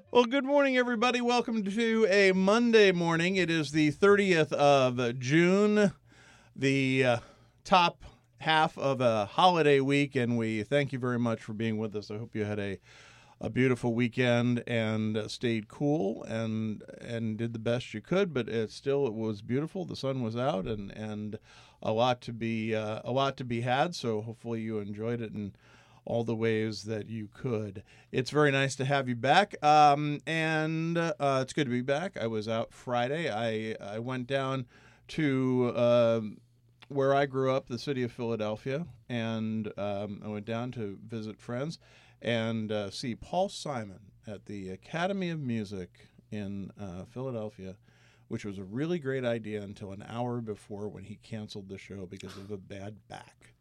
Well, good morning, everybody. Welcome to a Monday morning. It is the 30th of June, the top half of a holiday week, and we thank you very much for being with us. I hope you had a beautiful weekend and stayed cool and did the best you could, but it was beautiful. The sun was out and a lot to be had, so hopefully you enjoyed it and all the ways that you could. It's very nice to have you back, and it's good to be back. I was out Friday. I went down to where I grew up, the city of Philadelphia, and I went down to visit friends and see Paul Simon at the Academy of Music in Philadelphia, which was a really great idea until an hour before when he canceled the show because of a bad back.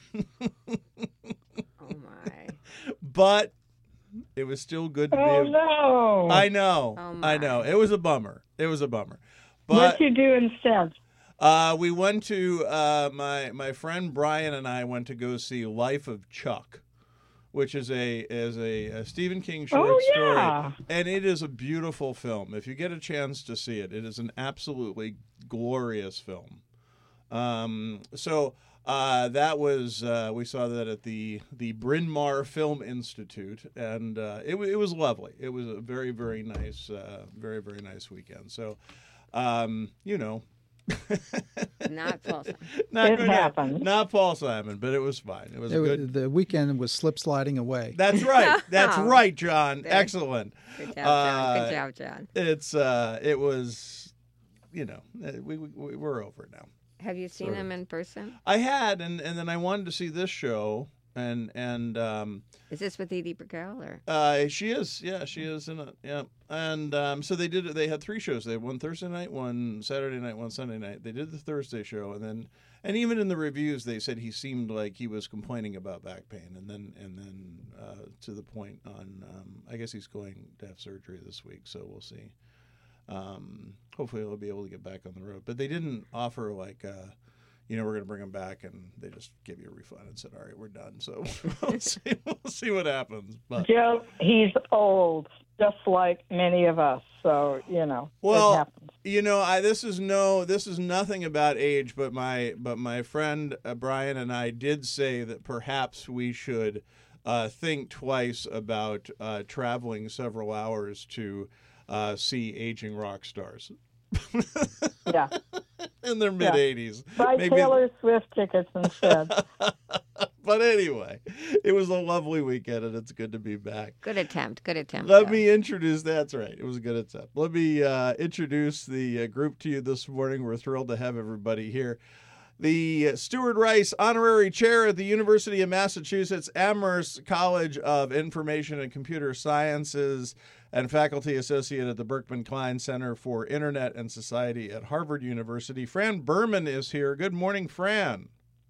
Oh my! But it was still good to be. Oh no! I know. Oh, I know. my. It was a bummer. But What'd you do instead? we went to my friend Brian and I went to go see Life of Chuck, which is a Stephen King short story, and it is a beautiful film. If you get a chance to see it, it is an absolutely glorious film. That was we saw that at the Bryn Mawr Film Institute, and it was lovely. It was a very very nice weekend. So, Not Paul Simon. It happened. Not Paul Simon, but it was fine. It was good. The weekend was slip sliding away. That's right. That's right, John. Excellent. Good job, John. Good job, John. It was, we're over it now. Have you seen him in person? I had, and then I wanted to see this show, and Is this with Edie Brickell or? she is in it, yeah, and so they did. They had 3 shows. They had one Thursday night, one Saturday night, one Sunday night. They did the Thursday show, and even in the reviews they said he seemed like he was complaining about back pain, and then to the point on I guess he's going to have surgery this week, so we'll see. Hopefully he'll be able to get back on the road. But they didn't offer we're going to bring him back, and they just gave you a refund and said, all right, we're done. So we'll see what happens. But Joe, he's old, just like many of us. So, well, it happens. This is nothing about age, but my friend Brian and I did say that perhaps we should think twice about traveling several hours to see aging rock stars. Yeah. In their mid-80s. Buy Taylor Swift tickets instead. But anyway, it was a lovely weekend, and it's good to be back. Good attempt. Let me introduce, that's right, it was a good attempt. Let me introduce the group to you this morning. We're thrilled to have everybody here. The Stuart Rice Honorary Chair at the University of Massachusetts Amherst College of Information and Computer Sciences and Faculty Associate at the Berkman Klein Center for Internet and Society at Harvard University. Fran Berman is here. Good morning, Fran.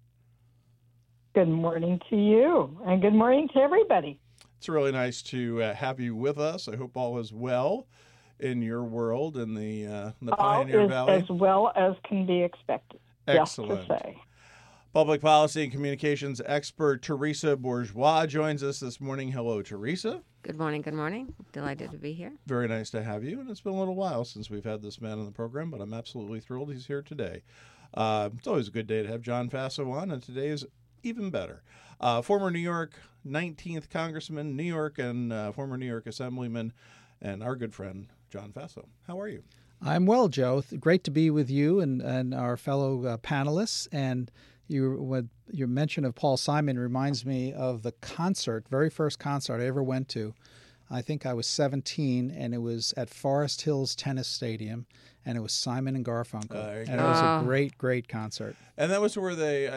Good morning to you, and good morning to everybody. It's really nice to have you with us. I hope all is well in your world in the Pioneer Valley. As well as can be expected. Excellent. Just to say. Public policy and communications expert Teresa Bourgeois joins us this morning. Hello, Teresa. Good morning. Delighted to be here. Very nice to have you, and it's been a little while since we've had this man on the program, but I'm absolutely thrilled he's here today. It's always a good day to have John Faso on, and today is even better. Former New York 19th Congressman, New York, and former New York Assemblyman, and our good friend, John Faso. How are you? I'm well, Joe. Great to be with you and our fellow panelists. And your mention of Paul Simon reminds me of the very first concert I ever went to. I think I was 17, and it was at Forest Hills Tennis Stadium, and it was Simon and Garfunkel. And it was a great, great concert. And that was where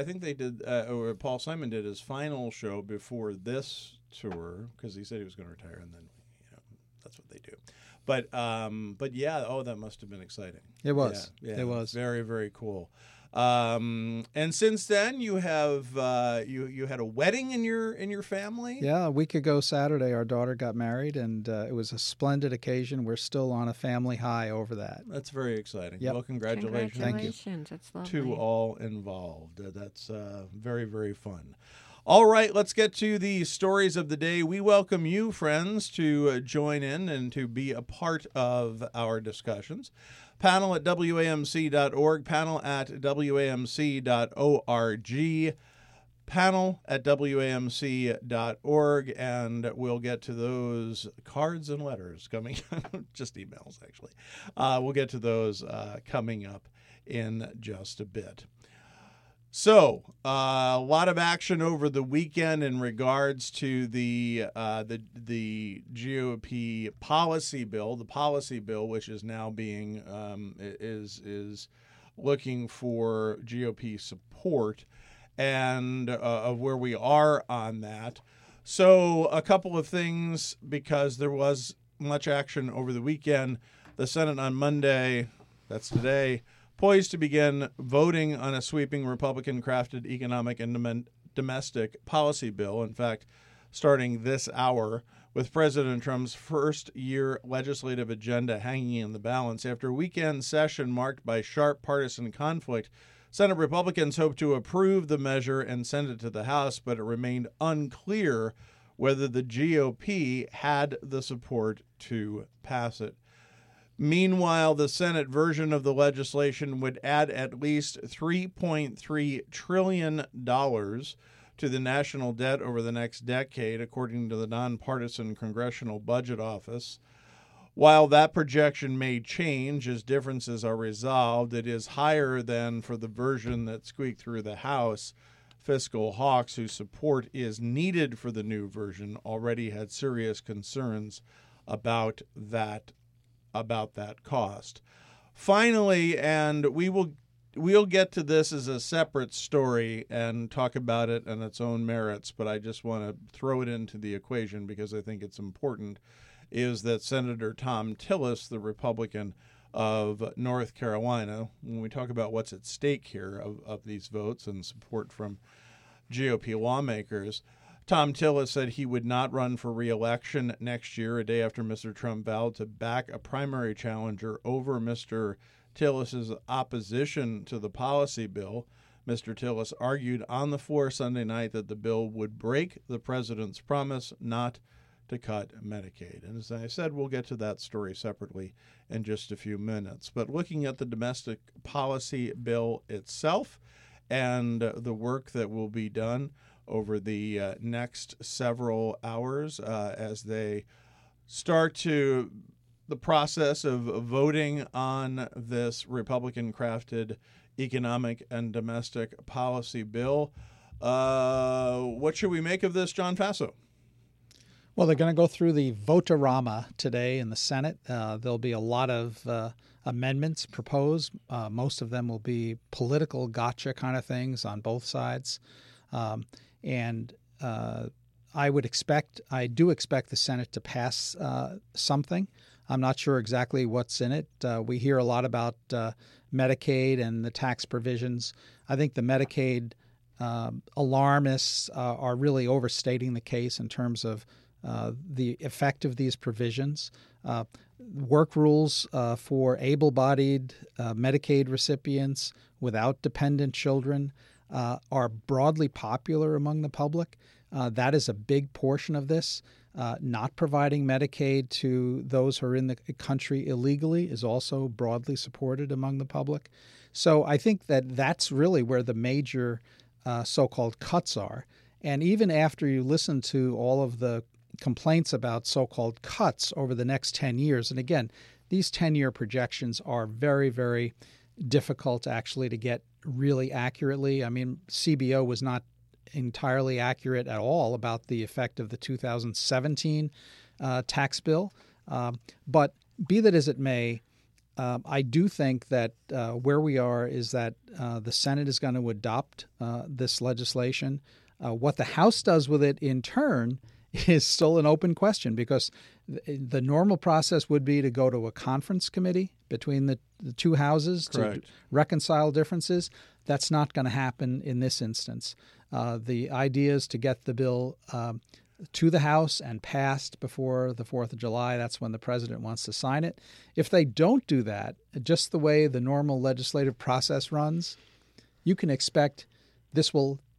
or Paul Simon did his final show before this tour, because he said he was going to retire, and then that's what they do. But yeah, that must have been exciting. It was. Yeah, it was very, very cool. And since then, you have you had a wedding in your family. Yeah, a week ago Saturday, our daughter got married, and it was a splendid occasion. We're still on a family high over that. That's very exciting. Yep. Well, congratulations. Thank you. That's lovely. To all involved. That's very, very fun. All right, let's get to the stories of the day. We welcome you, friends, to join in and to be a part of our discussions. Panel at WAMC.org, panel at WAMC.org, panel at WAMC.org, and we'll get to those cards and letters coming, just emails, actually. We'll get to those coming up in just a bit. So, a lot of action over the weekend in regards to the GOP policy bill, which is now being is looking for GOP support, and of where we are on that. So, a couple of things, because there was much action over the weekend. The Senate on Monday, that's today, poised to begin voting on a sweeping Republican-crafted economic and domestic policy bill. In fact, starting this hour, with President Trump's first-year legislative agenda hanging in the balance. After a weekend session marked by sharp partisan conflict, Senate Republicans hoped to approve the measure and send it to the House, but it remained unclear whether the GOP had the support to pass it. Meanwhile, the Senate version of the legislation would add at least $3.3 trillion to the national debt over the next decade, according to the nonpartisan Congressional Budget Office. While that projection may change as differences are resolved, it is higher than for the version that squeaked through the House. Fiscal hawks, whose support is needed for the new version, already had serious concerns about that cost. Finally, and we'll get to this as a separate story and talk about it and its own merits, but I just want to throw it into the equation because I think it's important, is that Senator Thom Tillis, the Republican of North Carolina, when we talk about what's at stake here of these votes and support from GOP lawmakers, Thom Tillis said he would not run for re-election next year, a day after Mr. Trump vowed to back a primary challenger over Mr. Tillis's opposition to the policy bill. Mr. Tillis argued on the floor Sunday night that the bill would break the president's promise not to cut Medicaid. And as I said, we'll get to that story separately in just a few minutes. But looking at the domestic policy bill itself and the work that will be done over the next several hours as they start to the process of voting on this Republican-crafted economic and domestic policy bill. What should we make of this, John Faso? Well, they're going to go through the vote-a-rama today in the Senate. There'll be a lot of amendments proposed. Most of them will be political gotcha kind of things on both sides. And I do expect the Senate to pass something. I'm not sure exactly what's in it. We hear a lot about Medicaid and the tax provisions. I think the Medicaid alarmists are really overstating the case in terms of the effect of these provisions. Work rules for able-bodied Medicaid recipients without dependent children are broadly popular among the public. That is a big portion of this. Not providing Medicaid to those who are in the country illegally is also broadly supported among the public. So I think that that's really where the major so-called cuts are. And even after you listen to all of the complaints about so-called cuts over the next 10 years, and again, these 10-year projections are very, very difficult actually to get really accurately. I mean, CBO was not entirely accurate at all about the effect of the 2017 tax bill. But be that as it may, I do think that where we are is that the Senate is going to adopt this legislation. What the House does with it in turn is still an open question, because the normal process would be to go to a conference committee between the two houses to reconcile differences. That's not going to happen in this instance. The idea is to get the bill to the House and passed before the 4th of July. That's when the president wants to sign it. If they don't do that, just the way the normal legislative process runs, you can expect this will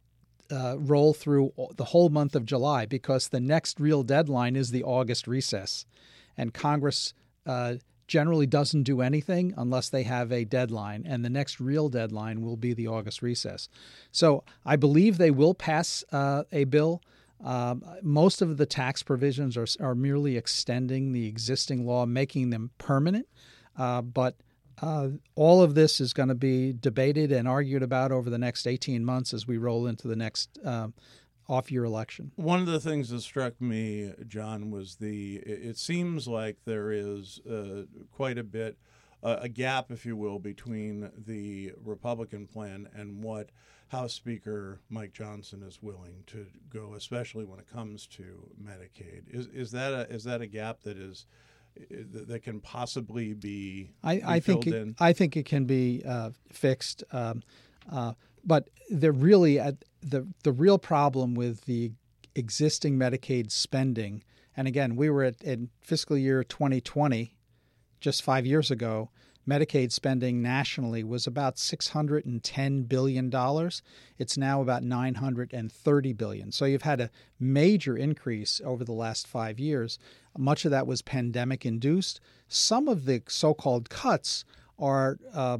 roll through the whole month of July because the next real deadline is the August recess. And Congress generally doesn't do anything unless they have a deadline, and the next real deadline will be the August recess. So I believe they will pass a bill. Most of the tax provisions are merely extending the existing law, making them permanent. But all of this is going to be debated and argued about over the next 18 months as we roll into the next off-year election. One of the things that struck me, John, was it seems like there is quite a bit, a gap, if you will, between the Republican plan and what House Speaker Mike Johnson is willing to go, especially when it comes to Medicaid. Is that a gap that can possibly be filled in? I think it can be fixed. But they're really the real problem with the existing Medicaid spending. And again, we were in fiscal year 2020, just 5 years ago. Medicaid spending nationally was about $610 billion. It's now about $930 billion. So you've had a major increase over the last 5 years. Much of that was pandemic-induced. Some of the so-called cuts are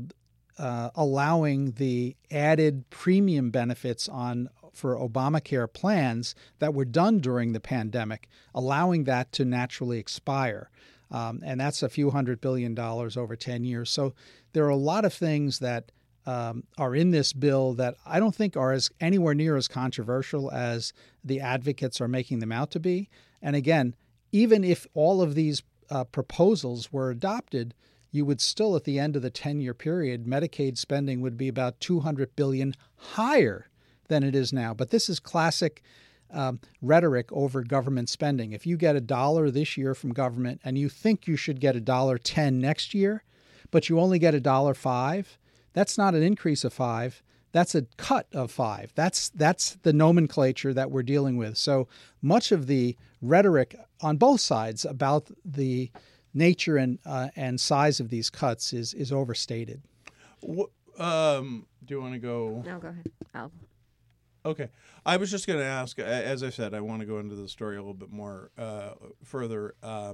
allowing the added premium benefits for Obamacare plans that were done during the pandemic, allowing that to naturally expire. And that's a few $100 billion over 10 years. So there are a lot of things that are in this bill that I don't think are anywhere near as controversial as the advocates are making them out to be. And again, even if all of these proposals were adopted, you would still, at the end of the 10-year period, Medicaid spending would be about $200 billion higher than it is now. But this is classic rhetoric over government spending. If you get $1 this year from government and you think you should get $1.10 next year, but you only get $1.05, that's not an increase of 5. That's a cut of 5. That's the nomenclature that we're dealing with. So much of the rhetoric on both sides about the nature and size of these cuts is overstated. Do you want to go? No, go ahead. Okay. I was just going to ask, as I said, I want to go into the story a little bit more further.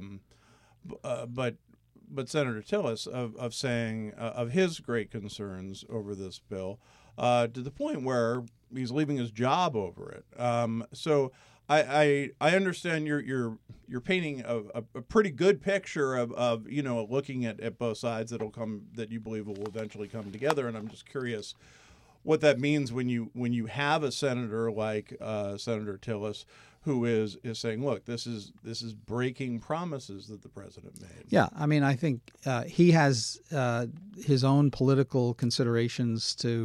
But Senator Tillis of saying of his great concerns over this bill to the point where he's leaving his job over it. So I understand you're painting a pretty good picture of looking at both sides that you believe will eventually come together, and I'm just curious what that means when you have a senator like Senator Tillis who is saying, look, this is breaking promises that the president made. Yeah, I mean, I think he has his own political considerations to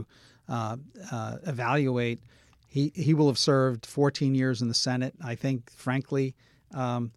evaluate. He will have served 14 years in the Senate. I think, frankly, 12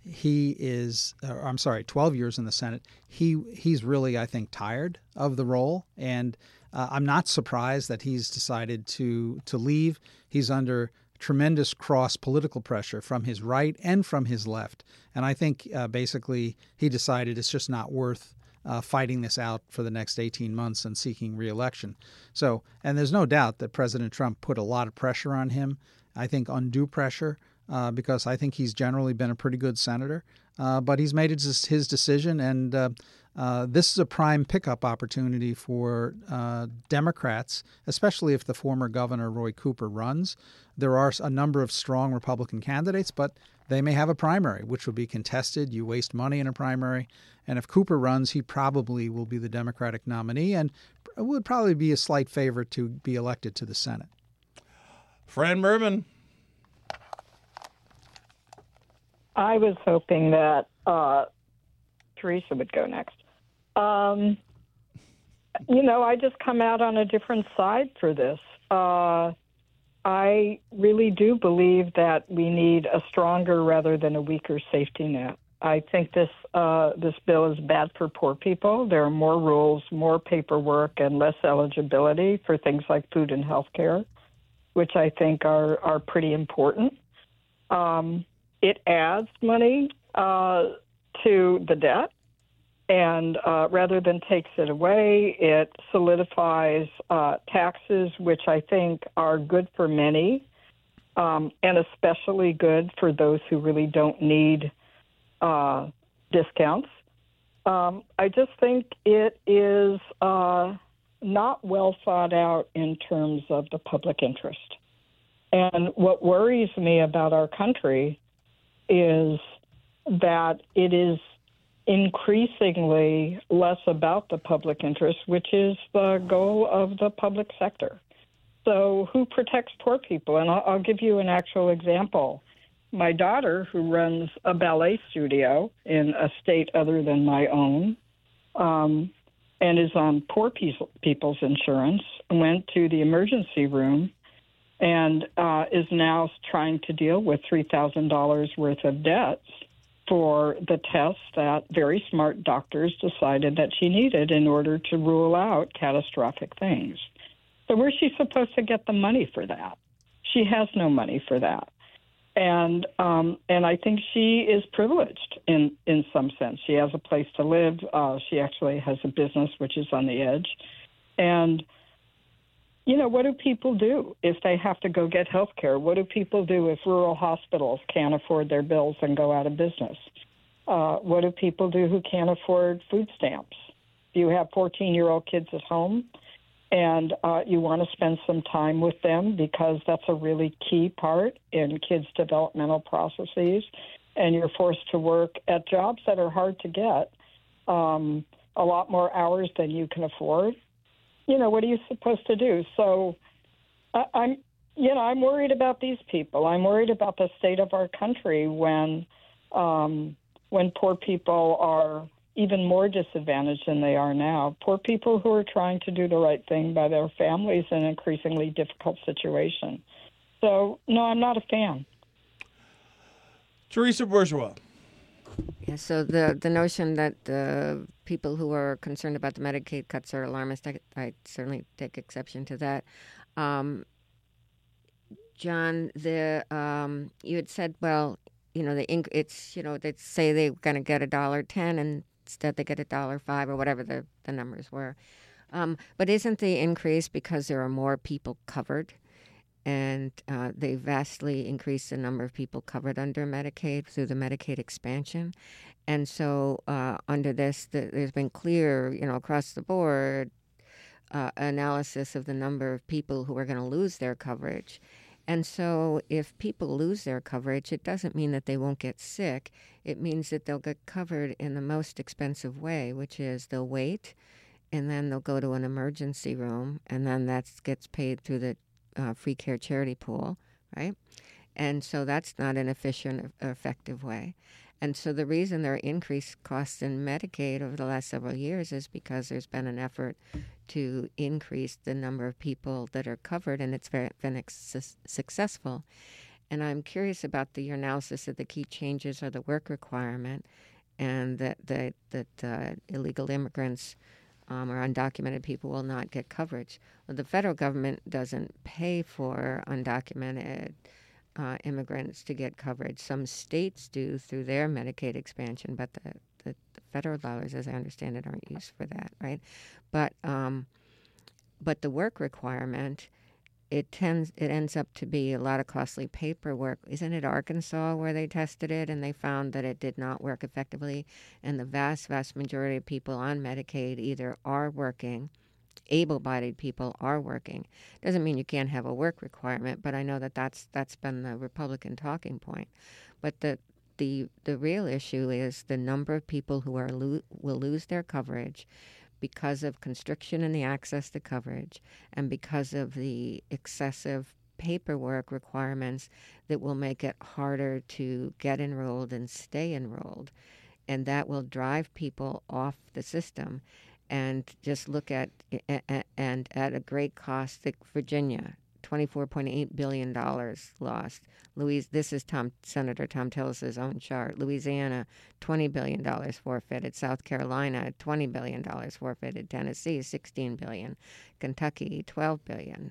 years in the Senate. He's really, I think, tired of the role, and I'm not surprised that he's decided to leave. He's under tremendous cross-political pressure from his right and from his left. And I think basically he decided it's just not worth fighting this out for the next 18 months and seeking re-election. So, and there's no doubt that President Trump put a lot of pressure on him, I think undue pressure, because I think he's generally been a pretty good senator. But he's made his decision, and this is a prime pickup opportunity for Democrats, especially if the former governor, Roy Cooper, runs. There are a number of strong Republican candidates, but they may have a primary, which will be contested. You waste money in a primary. And if Cooper runs, he probably will be the Democratic nominee and would probably be a slight favorite to be elected to the Senate. Fran Merman. I was hoping that Teresa would go next. I just come out on a different side for this. I really do believe that we need a stronger rather than a weaker safety net. I think this bill is bad for poor people. There are more rules, more paperwork, and less eligibility for things like food and health care, which I think are pretty important. It adds money to the debt. And rather than takes it away, it solidifies taxes, which I think are good for many, and especially good for those who really don't need discounts. I just think it is not well thought out in terms of the public interest. And what worries me about our country is that it is increasingly less about the public interest, which is the goal of the public sector. So who protects poor people? And I'll give you an actual example. My daughter, who runs a ballet studio in a state other than my own, and is on poor people's insurance, went to the emergency room and is now trying to deal with $3,000 worth of debts for the tests that very smart doctors decided that she needed in order to rule out catastrophic things. So where's she supposed to get the money for that? She has no money for that. And I think she is privileged in some sense. She has a place to live. She actually has a business which is on the edge. And, you know, what do people do if they have to go get health care? What do people do if rural hospitals can't afford their bills and go out of business? What do people do who can't afford food stamps? Do you have 14-year-old kids at home and you want to spend some time with them because that's a really key part in kids' developmental processes, and you're forced to work at jobs that are hard to get, a lot more hours than you can afford? You know, what are you supposed to do? So I'm worried about these people. I'm worried about the state of our country when poor people are even more disadvantaged than they are now. Poor people who are trying to do the right thing by their families in an increasingly difficult situation. So, no, I'm not a fan. Teresa Bourgeois. Yeah, so the notion that the people who are concerned about the Medicaid cuts are alarmist, I certainly take exception to that. John, you had said, well, you know, they say they're going to get $1.10 and instead they get $1.05 or whatever the numbers were. But isn't the increase because there are more people covered? And they vastly increased the number of people covered under Medicaid through the Medicaid expansion. And so under this, there's been clear, you know, across the board analysis of the number of people who are going to lose their coverage. And so if people lose their coverage, it doesn't mean that they won't get sick. It means that they'll get covered in the most expensive way, which is they'll wait, and then they'll go to an emergency room, and then that gets paid through the free care charity pool, right? And so that's not an efficient or effective way. And so the reason there are increased costs in Medicaid over the last several years is because there's been an effort to increase the number of people that are covered, and it's been successful. And I'm curious about your analysis of the key changes are the work requirement and that illegal immigrants or undocumented people will not get coverage. Well, the federal government doesn't pay for undocumented immigrants to get coverage. Some states do through their Medicaid expansion, but the federal dollars, as I understand it, aren't used for that, right? But the work requirement, it ends up to be a lot of costly paperwork. Isn't it Arkansas where they tested it and they found that it did not work effectively? And the vast majority of people on Medicaid either are working, able-bodied people are working. Doesn't mean you can't have a work requirement, but I know that's been the Republican talking point. But the real issue is the number of people who will lose their coverage because of constriction in the access to coverage and because of the excessive paperwork requirements that will make it harder to get enrolled and stay enrolled. And that will drive people off the system. And just look at a great cost, like Virginia, $24.8 billion lost. This is Senator Thom Tillis's own chart. Louisiana, $20 billion forfeited. South Carolina, $20 billion forfeited. Tennessee, $16 billion. Kentucky, $12 billion.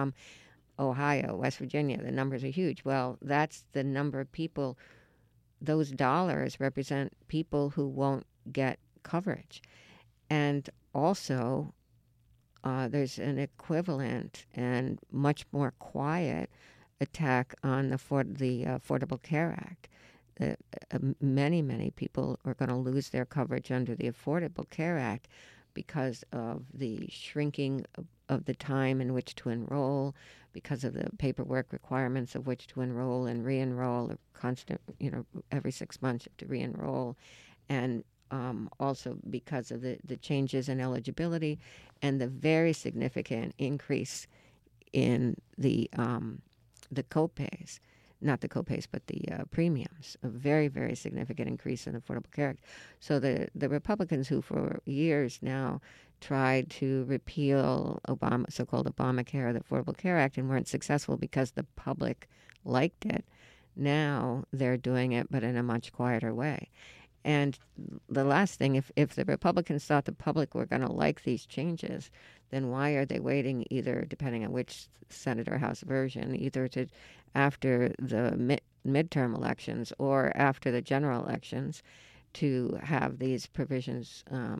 Ohio, West Virginia, the numbers are huge. Well, that's the number of people. Those dollars represent people who won't get coverage. And also, there's an equivalent and much more quiet attack on the Affordable Care Act. Many people are going to lose their coverage under the Affordable Care Act because of the shrinking of the time in which to enroll, because of the paperwork requirements of which to enroll and re-enroll, constant, every 6 months you have to re-enroll, and also because of the changes in eligibility and the very significant increase in the co-pays. Not the co-pays, but the premiums. A very, very significant increase in the Affordable Care Act. So the Republicans who for years now tried to repeal so-called Obamacare, the Affordable Care Act, and weren't successful because the public liked it, now they're doing it, but in a much quieter way. And the last thing, if the Republicans thought the public were going to like these changes, then why are they waiting, either, depending on which Senate or House version, either to after the midterm elections or after the general elections to have these provisions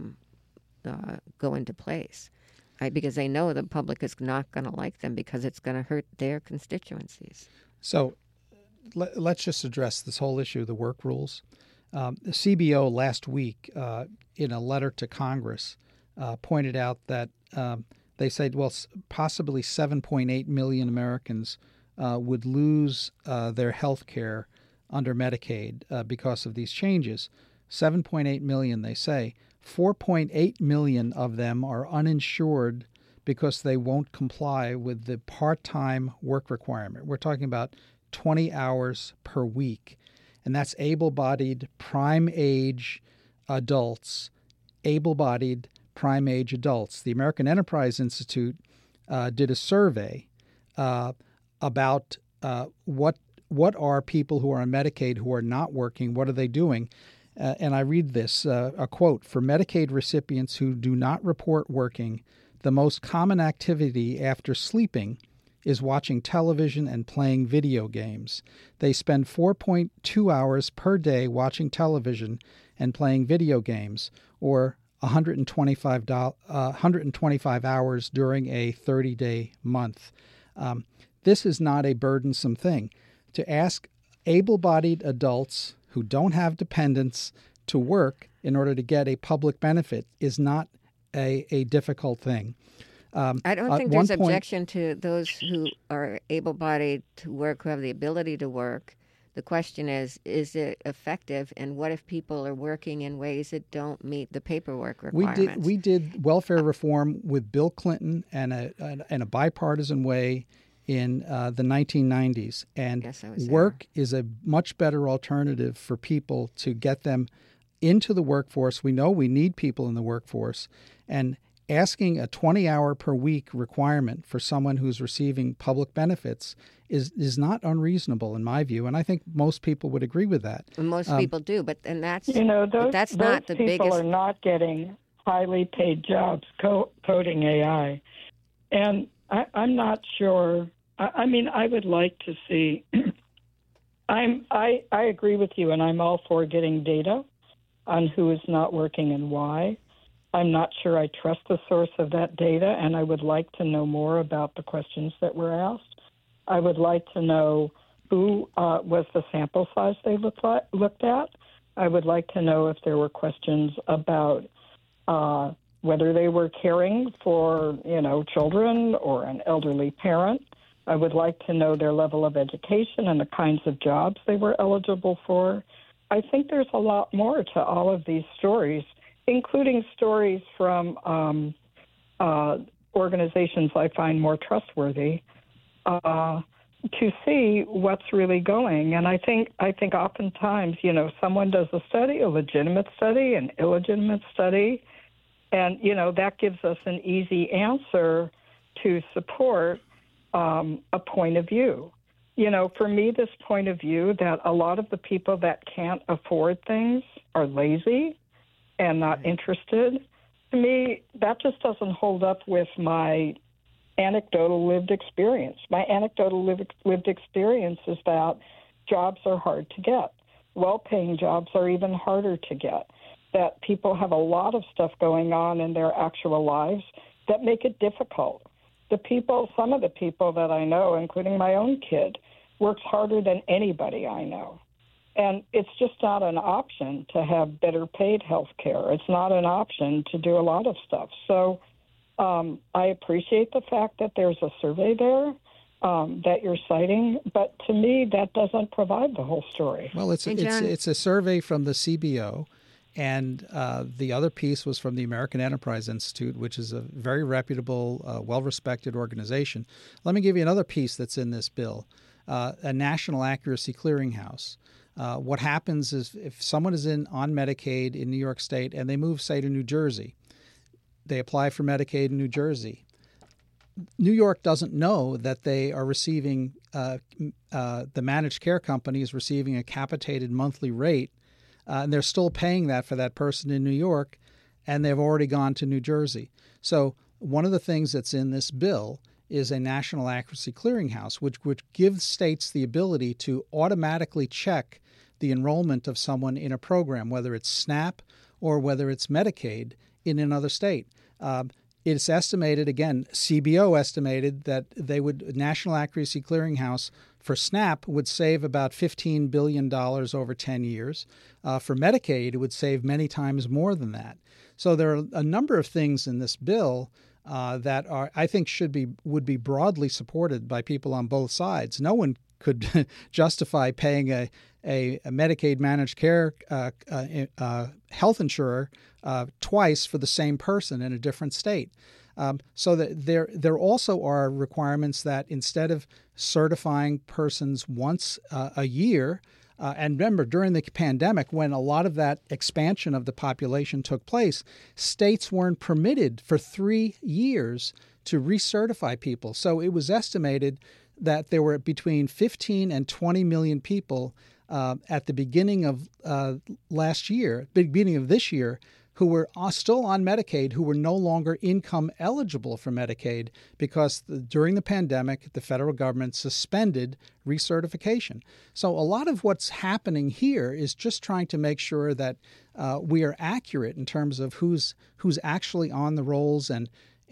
go into place? Because they know the public is not going to like them because it's going to hurt their constituencies. So let's just address this whole issue of the work rules. The CBO last week, in a letter to Congress, pointed out that they said, well, possibly 7.8 million Americans would lose their health care under Medicaid because of these changes. 7.8 million, they say. 4.8 million of them are uninsured because they won't comply with the part-time work requirement. We're talking about 20 hours per week. And that's able-bodied, prime-age adults, able-bodied, prime-age adults. The American Enterprise Institute did a survey about what are people who are on Medicaid who are not working, what are they doing? And I read this, a quote, "For Medicaid recipients who do not report working, the most common activity after sleeping is watching television and playing video games. They spend 4.2 hours per day watching television and playing video games, or 125 hours during a 30-day month." This is not a burdensome thing. To ask able-bodied adults who don't have dependents to work in order to get a public benefit is not a difficult thing. I don't think there's objection to those who are able-bodied to work, who have the ability to work. The question is it effective, and what if people are working in ways that don't meet the paperwork requirements? We did welfare reform with Bill Clinton and a bipartisan way in the 1990s, and yes, I was work is a much better alternative for people to get them into the workforce. We know we need people in the workforce, and asking a 20-hour per week requirement for someone who's receiving public benefits is not unreasonable in my view, and I think most people would agree with that. Most people do, but that's those not the people biggest. Are not getting highly paid jobs coding AI, and I'm not sure. I mean, I would like to see. I agree with you, and I'm all for getting data on who is not working and why. I'm not sure I trust the source of that data, and I would like to know more about the questions that were asked. I would like to know who was the sample size they looked at. I would like to know if there were questions about whether they were caring for, children or an elderly parent. I would like to know their level of education and the kinds of jobs they were eligible for. I think there's a lot more to all of these stories, including stories from organizations I find more trustworthy, to see what's really going. And I think oftentimes, someone does a study, a legitimate study, an illegitimate study, and, that gives us an easy answer to support a point of view. For me, this point of view that a lot of the people that can't afford things are lazy and not interested, to me, that just doesn't hold up with my anecdotal lived experience. My anecdotal lived experience is that jobs are hard to get. Well-paying jobs are even harder to get. that people have a lot of stuff going on in their actual lives that make it difficult. Some of the people that I know, including my own kid, works harder than anybody I know. And it's just not an option to have better paid health care. It's not an option to do a lot of stuff. So I appreciate the fact that there's a survey there that you're citing, but to me, that doesn't provide the whole story. Well, it's a survey from the CBO, and the other piece was from the American Enterprise Institute, which is a very reputable, well-respected organization. Let me give you another piece that's in this bill, a National Accuracy Clearinghouse. What happens is if someone is on Medicaid in New York State and they move, say, to New Jersey, they apply for Medicaid in New Jersey. New York doesn't know that they are receiving, the managed care company is receiving a capitated monthly rate, and they're still paying that for that person in New York, and they've already gone to New Jersey. So one of the things that's in this bill is a National Accuracy Clearinghouse, which gives states the ability to automatically check the enrollment of someone in a program, whether it's SNAP or whether it's Medicaid in another state. It's estimated, again, CBO estimated that National Accuracy Clearinghouse for SNAP would save about $15 billion over 10 years. For Medicaid, it would save many times more than that. So there are a number of things in this bill that I think would be broadly supported by people on both sides. No one could justify paying a Medicaid managed care health insurer twice for the same person in a different state. So that there also are requirements that instead of certifying persons once a year, and remember, during the pandemic, when a lot of that expansion of the population took place, states weren't permitted for 3 years to recertify people. So it was estimated that there were between 15 and 20 million people at the beginning of beginning of this year, who were still on Medicaid, who were no longer income eligible for Medicaid because during the pandemic, the federal government suspended recertification. So a lot of what's happening here is just trying to make sure that we are accurate in terms of who's actually on the rolls and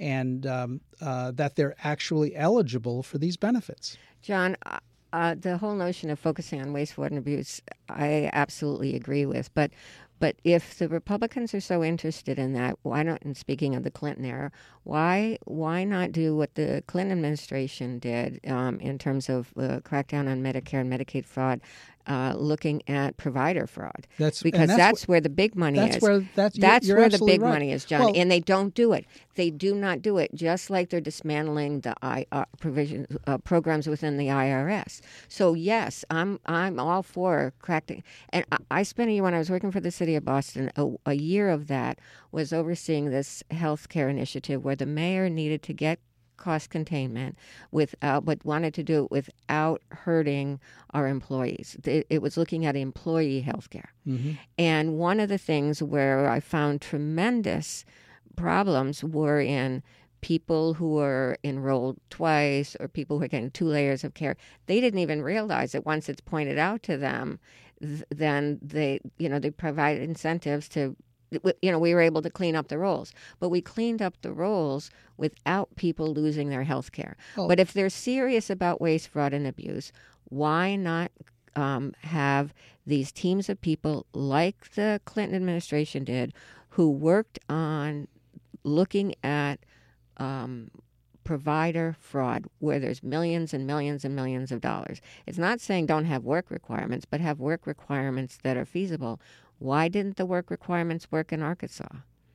that they're actually eligible for these benefits. John, the whole notion of focusing on waste, fraud, and abuse, I absolutely agree with. But if the Republicans are so interested in that, why not? And speaking of the Clinton era, why not do what the Clinton administration did in terms of crackdown on Medicare and Medicaid fraud, looking at provider fraud? That's where the big money is. That's where the big money is, John. Well, and they don't do it. They do not do it. Just like they're dismantling the programs within the IRS. So yes, I'm all for cracking. And I spent a year when I was working for the city of Boston. A year of that was overseeing this health care initiative where the mayor needed to get cost containment but wanted to do it without hurting our employees. It was looking at employee health care. Mm-hmm. And one of the things where I found tremendous problems were in people who were enrolled twice or people who were getting 2 layers of care. They didn't even realize that once it's pointed out to them, then they provide incentives to, we were able to clean up the rolls. But we cleaned up the rolls without people losing their health care. Oh. But if they're serious about waste, fraud, and abuse, why not have these teams of people like the Clinton administration did who worked on looking at provider fraud where there's millions and millions and millions of dollars. It's not saying don't have work requirements, but have work requirements that are feasible. Why didn't the work requirements work in Arkansas?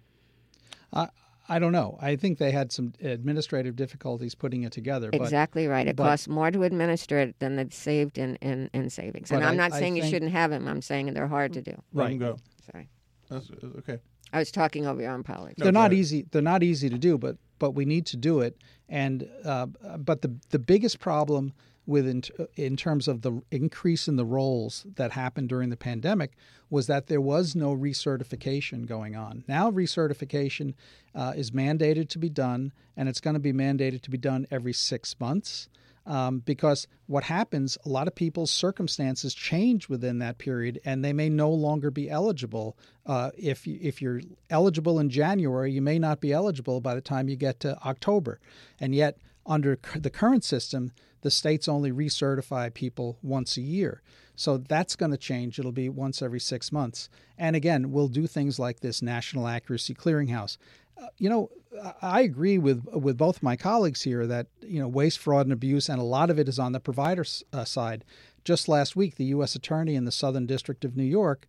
I don't know. I think they had some administrative difficulties putting it together. Exactly right. It costs more to administer it than they've saved in savings. And I'm not saying you shouldn't have them. I'm saying they're hard to do. Right. Go. Sorry. That's okay. I was talking over your own colleagues. They're not easy. They're not easy to do, but we need to do it. And but the biggest problem in terms of the increase in the rolls that happened during the pandemic was that there was no recertification going on. Now recertification is mandated to be done, and it's going to be mandated to be done every 6 months. because what happens, a lot of people's circumstances change within that period, and they may no longer be eligible. If you're eligible in January, you may not be eligible by the time you get to October. And yet, under the current system, the states only recertify people once a year. So that's going to change. It'll be once every 6 months. And again, we'll do things like this National Accuracy Clearinghouse. I agree with both my colleagues here that, waste, fraud, and abuse, and a lot of it is on the provider side. Just last week, the U.S. Attorney in the Southern District of New York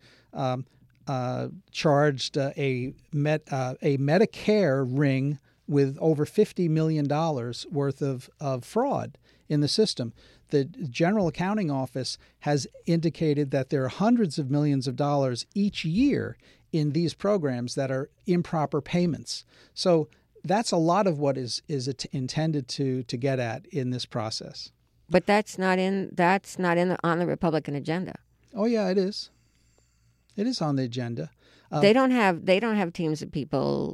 charged a Medicare ring with over $50 million worth of fraud in the system. The General Accounting Office has indicated that there are hundreds of millions of dollars each year in these programs that are improper payments. So that's a lot of what is intended to get at in this process. But that's not on the Republican agenda. Oh yeah, it is. It is on the agenda. They don't have teams of people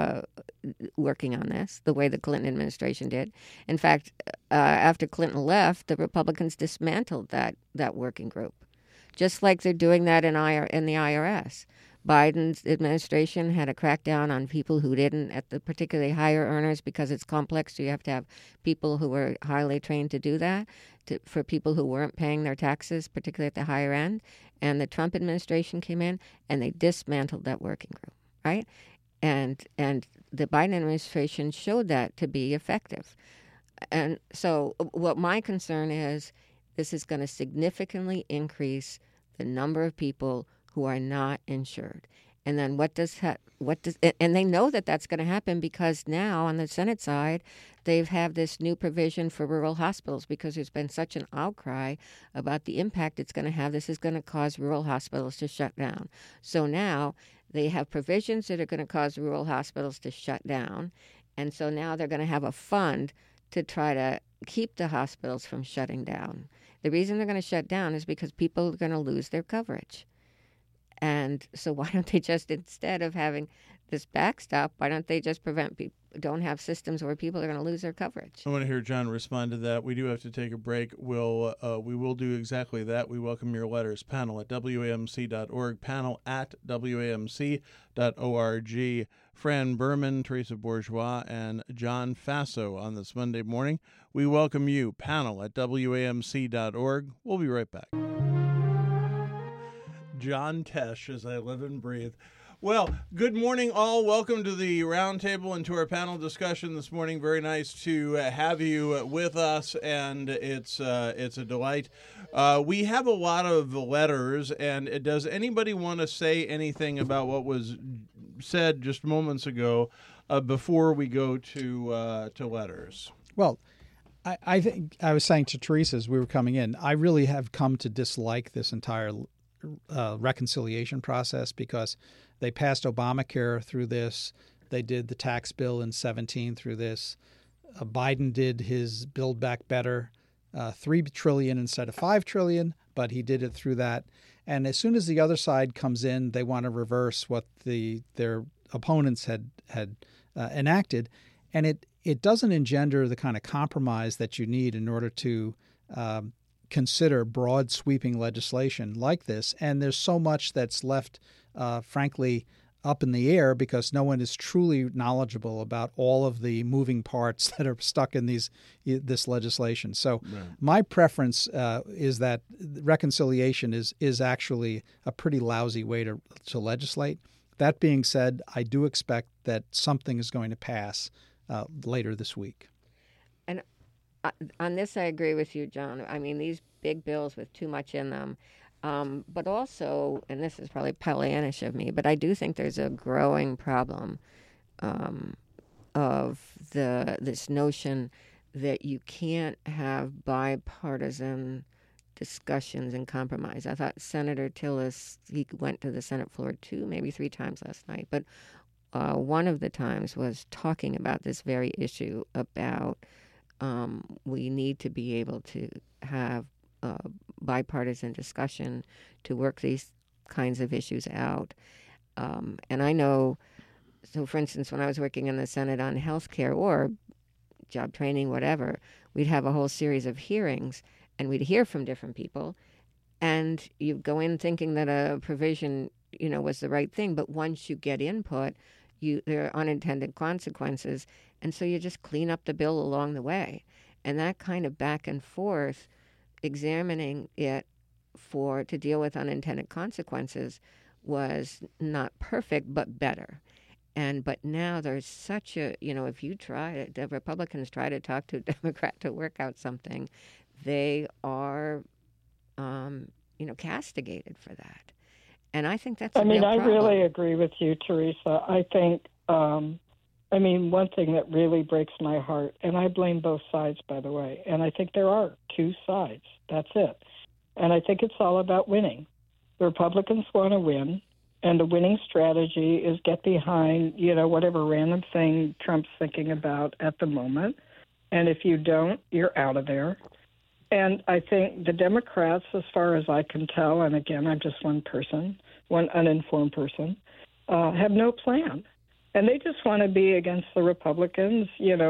working on this the way the Clinton administration did. In fact, after Clinton left, the Republicans dismantled that working group, just like they're doing that in the IRS. Biden's administration had a crackdown on people who didn't, at the particularly higher earners, because it's complex. So you have to have people who were highly trained to do that, for people who weren't paying their taxes, particularly at the higher end. And the Trump administration came in and they dismantled that working group, right? And the Biden administration showed that to be effective. And so what my concern is, this is going to significantly increase the number of people who are not insured. And then and they know that that's going to happen because now on the Senate side, they have this new provision for rural hospitals because there's been such an outcry about the impact it's going to have. This is going to cause rural hospitals to shut down. So now they have provisions that are going to cause rural hospitals to shut down. And so now they're going to have a fund to try to keep the hospitals from shutting down. The reason they're going to shut down is because people are going to lose their coverage. And so why don't they just, instead of having this backstop, why don't they just don't have systems where people are going to lose their coverage? I want to hear John respond to that. We do have to take a break. We will do exactly that. We welcome your letters. Panel at WAMC.org, panel at WAMC.org. Fran Berman, Teresa Bourgeois, and John Faso on this Monday morning. We welcome you. Panel at WAMC.org. We'll be right back. John Tesh, as I live and breathe. Well, good morning, all. Welcome to the roundtable and to our panel discussion this morning. Very nice to have you with us, and it's a delight. We have a lot of letters, and does anybody want to say anything about what was said just moments ago before we go to letters? Well, I think I was saying to Teresa as we were coming in, I really have come to dislike this entire reconciliation process because they passed Obamacare through this. They did the tax bill in 2017 through this. Biden did his Build Back Better, $3 trillion instead of $5 trillion, but he did it through that. And as soon as the other side comes in, they want to reverse what their opponents had enacted, and it doesn't engender the kind of compromise that you need in order to consider broad sweeping legislation like this. And there's so much that's left, frankly, up in the air because no one is truly knowledgeable about all of the moving parts that are stuck in this legislation. So my preference is that reconciliation is actually a pretty lousy way to legislate. That being said, I do expect that something is going to pass later this week. And on this, I agree with you, John. I mean, these big bills with too much in them. But also, and this is probably Pollyannish of me, but I do think there's a growing problem of this notion that you can't have bipartisan discussions and compromise. I thought Senator Tillis, he went to the Senate floor 2, maybe 3 times last night, but one of the times was talking about this very issue about we need to be able to have bipartisan discussion to work these kinds of issues out. And I know, so for instance, when I was working in the Senate on health care or job training, whatever, we'd have a whole series of hearings, and we'd hear from different people, and you go in thinking that a provision, was the right thing, but once you get input, there are unintended consequences, and so you just clean up the bill along the way. And that kind of back and forth, examining it to deal with unintended consequences, was not perfect, but better. But now there's such a, if the Republicans try to talk to a Democrat to work out something, they are, castigated for that. And I think that's a real problem. I really agree with you, Teresa. I think, one thing that really breaks my heart, and I blame both sides, by the way, and I think there are two sides. That's it. And I think it's all about winning. The Republicans want to win, and the winning strategy is get behind, whatever random thing Trump's thinking about at the moment. And if you don't, you're out of there. And I think the Democrats, as far as I can tell, and again, I'm just one uninformed person, have no plan. And they just want to be against the Republicans.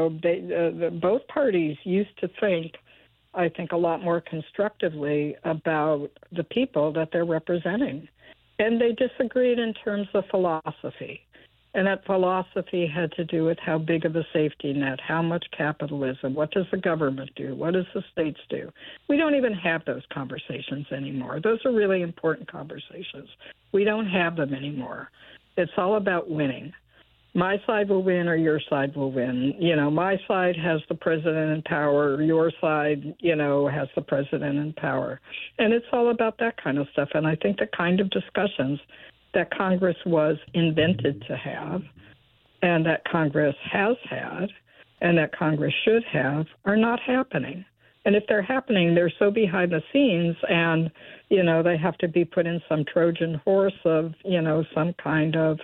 Both parties used to think, I think, a lot more constructively about the people that they're representing. And they disagreed in terms of philosophy. And that philosophy had to do with how big of a safety net, how much capitalism, what does the government do, what does the states do. We don't even have those conversations anymore. Those are really important conversations. We don't have them anymore. It's all about winning. My side will win or your side will win. My side has the president in power. Your side, has the president in power. And it's all about that kind of stuff. And I think the kind of discussions that Congress was invented to have, and that Congress has had, and that Congress should have, are not happening. And if they're happening, they're so behind the scenes, and, they have to be put in some Trojan horse of, some kind of,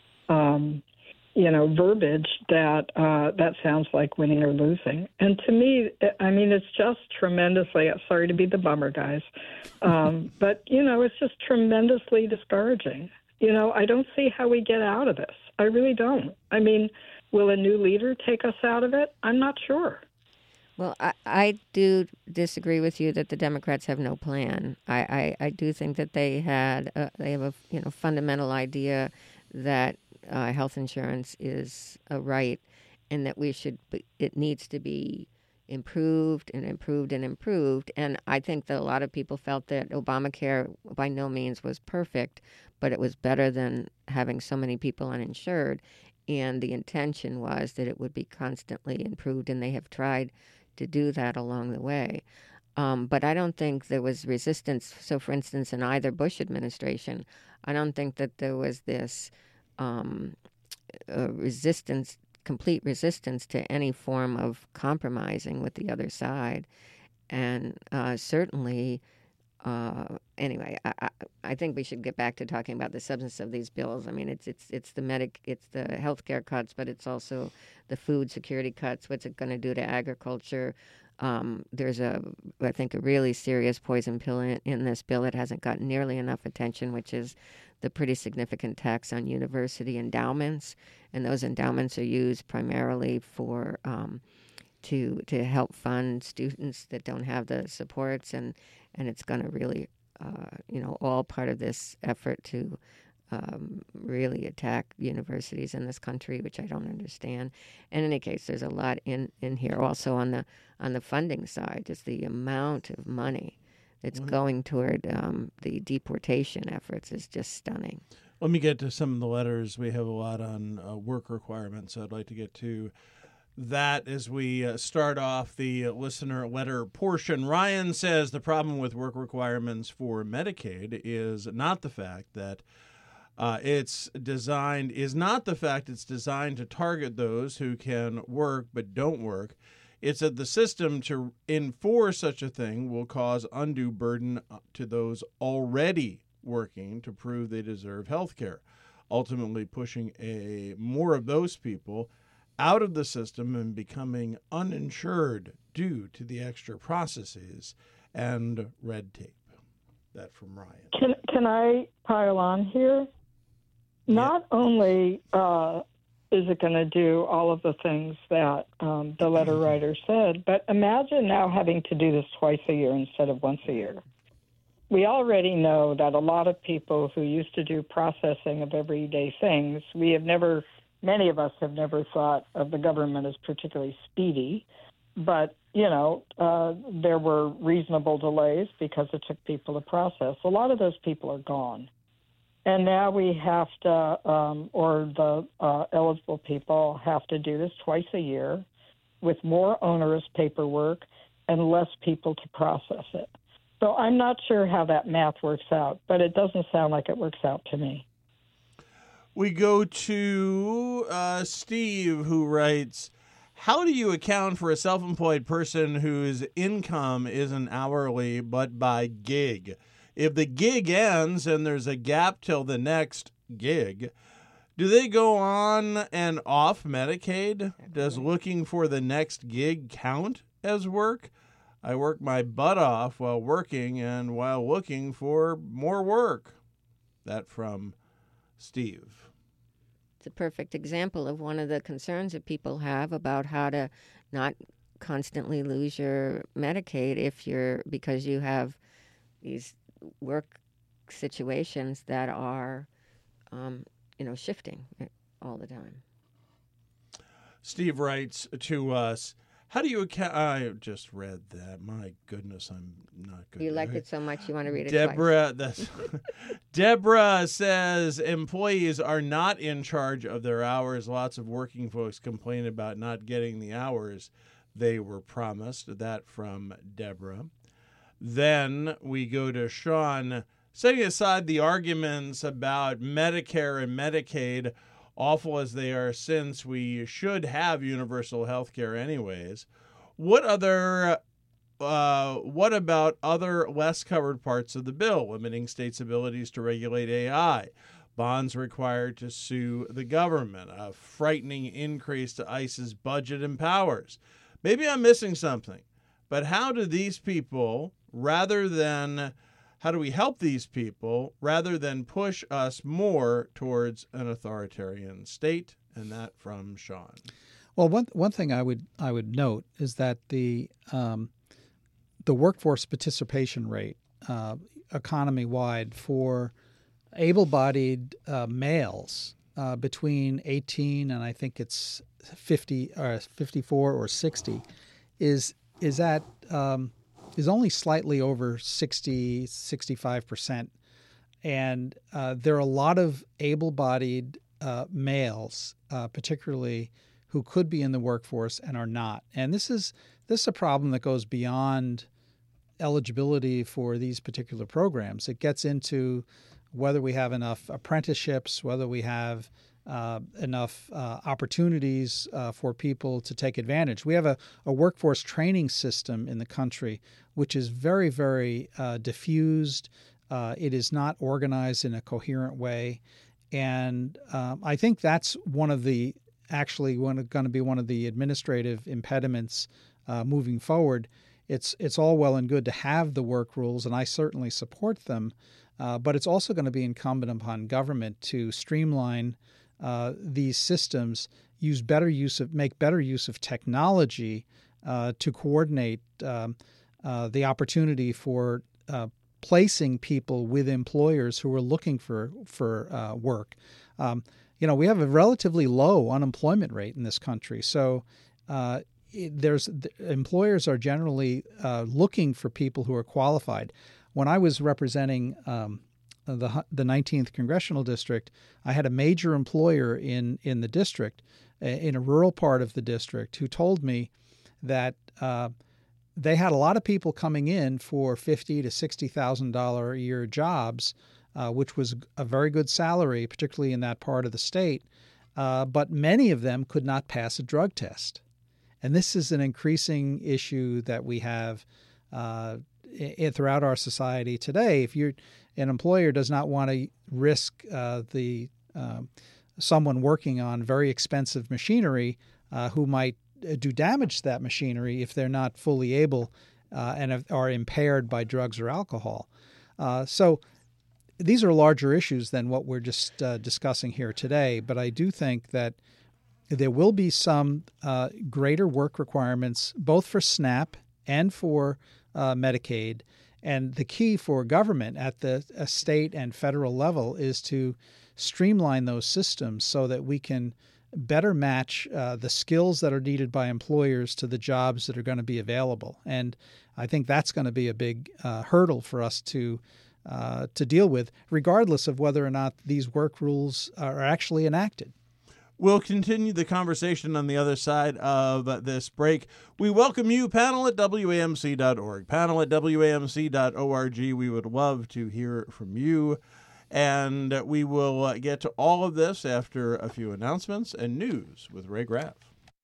verbiage that sounds like winning or losing. And to me, it's just tremendously, sorry to be the bummer, guys, but, it's just tremendously discouraging. I don't see how we get out of this. I really don't. Will a new leader take us out of it? I'm not sure. Well, I do disagree with you that the Democrats have no plan. I do think that they have a fundamental idea that health insurance is a right, and that it needs to be improved and improved and improved. And I think that a lot of people felt that Obamacare by no means was perfect, but it was better than having so many people uninsured. And the intention was that it would be constantly improved, and they have tried to do that along the way. But I don't think there was resistance. So, for instance, in either Bush administration, I don't think that there was this complete resistance to any form of compromising with the other side. And certainly, anyway, I think we should get back to talking about the substance of these bills. It's the healthcare cuts, but it's also the food security cuts. What's it going to do to agriculture? There's I think a really serious poison pill in this bill that hasn't gotten nearly enough attention, which is the pretty significant tax on university endowments. And those endowments are used primarily for to help fund students that don't have the supports, and it's going to really, all part of this effort to really attack universities in this country, which I don't understand. In any case, there's a lot in here. Also on the funding side, just the amount of money that's going toward the deportation efforts is just stunning. Let me get to some of the letters. We have a lot on work requirements. I'd like to get to that as we start off the listener letter portion. Ryan says the problem with work requirements for Medicaid is not the fact that it's designed to target those who can work but don't work. It's that the system to enforce such a thing will cause undue burden to those already working to prove they deserve health care, ultimately pushing more of those people out of the system and becoming uninsured due to the extra processes and red tape. That from Ryan. Can I pile on here? Not only is it going to do all of the things that the letter writer said? But imagine now having to do this twice a year instead of once a year. We already know that a lot of people who used to do processing of everyday things, many of us have never thought of the government as particularly speedy, but, there were reasonable delays because it took people to process. A lot of those people are gone. And now we have to, or the eligible people have to do this twice a year with more onerous paperwork and less people to process it. So I'm not sure how that math works out, but it doesn't sound like it works out to me. We go to Steve, who writes, how do you account for a self-employed person whose income isn't hourly but by gig? If the gig ends and there's a gap till the next gig, do they go on and off Medicaid? Does looking for the next gig count as work? I work my butt off while working and while looking for more work. That from Steve. It's a perfect example of one of the concerns that people have about how to not constantly lose your Medicaid because you have these work situations that are, shifting all the time. Steve writes to us, how do you account? I just read that. My goodness, I'm not good. You liked it so much you want to read it Deborah, twice. Deborah says employees are not in charge of their hours. Lots of working folks complain about not getting the hours they were promised. That from Deborah. Then we go to Sean, setting aside the arguments about Medicare and Medicaid, awful as they are, since we should have universal health care anyways. What about other less covered parts of the bill, limiting states' abilities to regulate AI, bonds required to sue the government, a frightening increase to ICE's budget and powers? Maybe I'm missing something, but how do we help these people rather than push us more towards an authoritarian state? And that from Sean. Well, one thing I would note is that the workforce participation rate economy-wide for able-bodied males between 18 and I think it's 50 or 54 or 60 is only slightly over 65%. And there are a lot of able-bodied males, particularly who could be in the workforce and are not. And this is a problem that goes beyond eligibility for these particular programs. It gets into whether we have enough apprenticeships, whether we have enough opportunities for people to take advantage. We have a workforce training system in the country which is very, very diffused. It is not organized in a coherent way. And I think that's going to be one of the administrative impediments moving forward. It's all well and good to have the work rules, and I certainly support them, but it's also going to be incumbent upon government to streamline these systems, make better use of technology to coordinate the opportunity for placing people with employers who are looking for work. We have a relatively low unemployment rate in this country, so employers are generally looking for people who are qualified. When I was representing the 19th Congressional District, I had a major employer in the district, in a rural part of the district, who told me that they had a lot of people coming in for $50,000 to $60,000 a year jobs, which was a very good salary, particularly in that part of the state. But many of them could not pass a drug test. And this is an increasing issue that we have throughout our society today. If an employer does not want to risk someone working on very expensive machinery who might do damage to that machinery if they're not fully able and are impaired by drugs or alcohol. So these are larger issues than what we're just discussing here today. But I do think that there will be some greater work requirements, both for SNAP and for Medicaid. And the key for government at the state and federal level is to streamline those systems so that we can better match the skills that are needed by employers to the jobs that are going to be available. And I think that's going to be a big hurdle for us to deal with, regardless of whether or not these work rules are actually enacted. We'll continue the conversation on the other side of this break. We welcome you, panel at WAMC.org. Panel at WAMC.org. We would love to hear from you. And we will get to all of this after a few announcements and news with Ray Graff.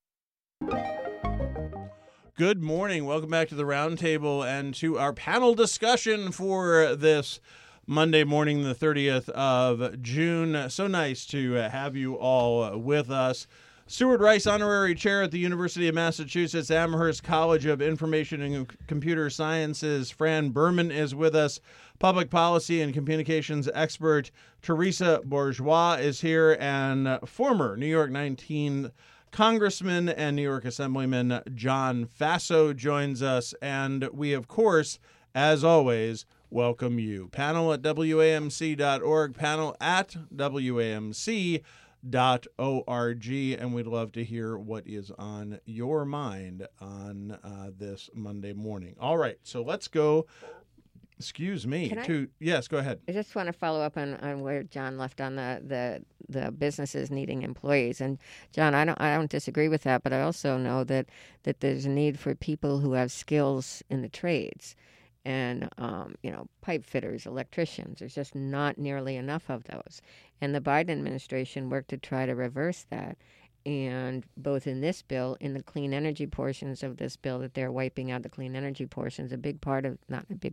Good morning. Welcome back to the Roundtable and to our panel discussion for this Monday morning, the 30th of June. So nice to have you all with us. Stuart Rice, Honorary Chair at the University of Massachusetts Amherst College of Information and Computer Sciences. Fran Berman is with us. Public policy and communications expert Teresa Bourgeois is here, and former New York 19 Congressman and New York Assemblyman John Faso joins us. And we, of course, as always, welcome you. Panel at WAMC.org, panel at WAMC.org, and we'd love to hear what is on your mind on this Monday morning. All right, so let's go. Excuse me. Yes, go ahead. I just want to follow up on where John left on the businesses needing employees. And John, I don't disagree with that, but I also know that there's a need for people who have skills in the trades. And, pipe fitters, electricians, there's just not nearly enough of those. And the Biden administration worked to try to reverse that. And both in this bill, in the clean energy portions of this bill, that they're wiping out the clean energy portions, a part of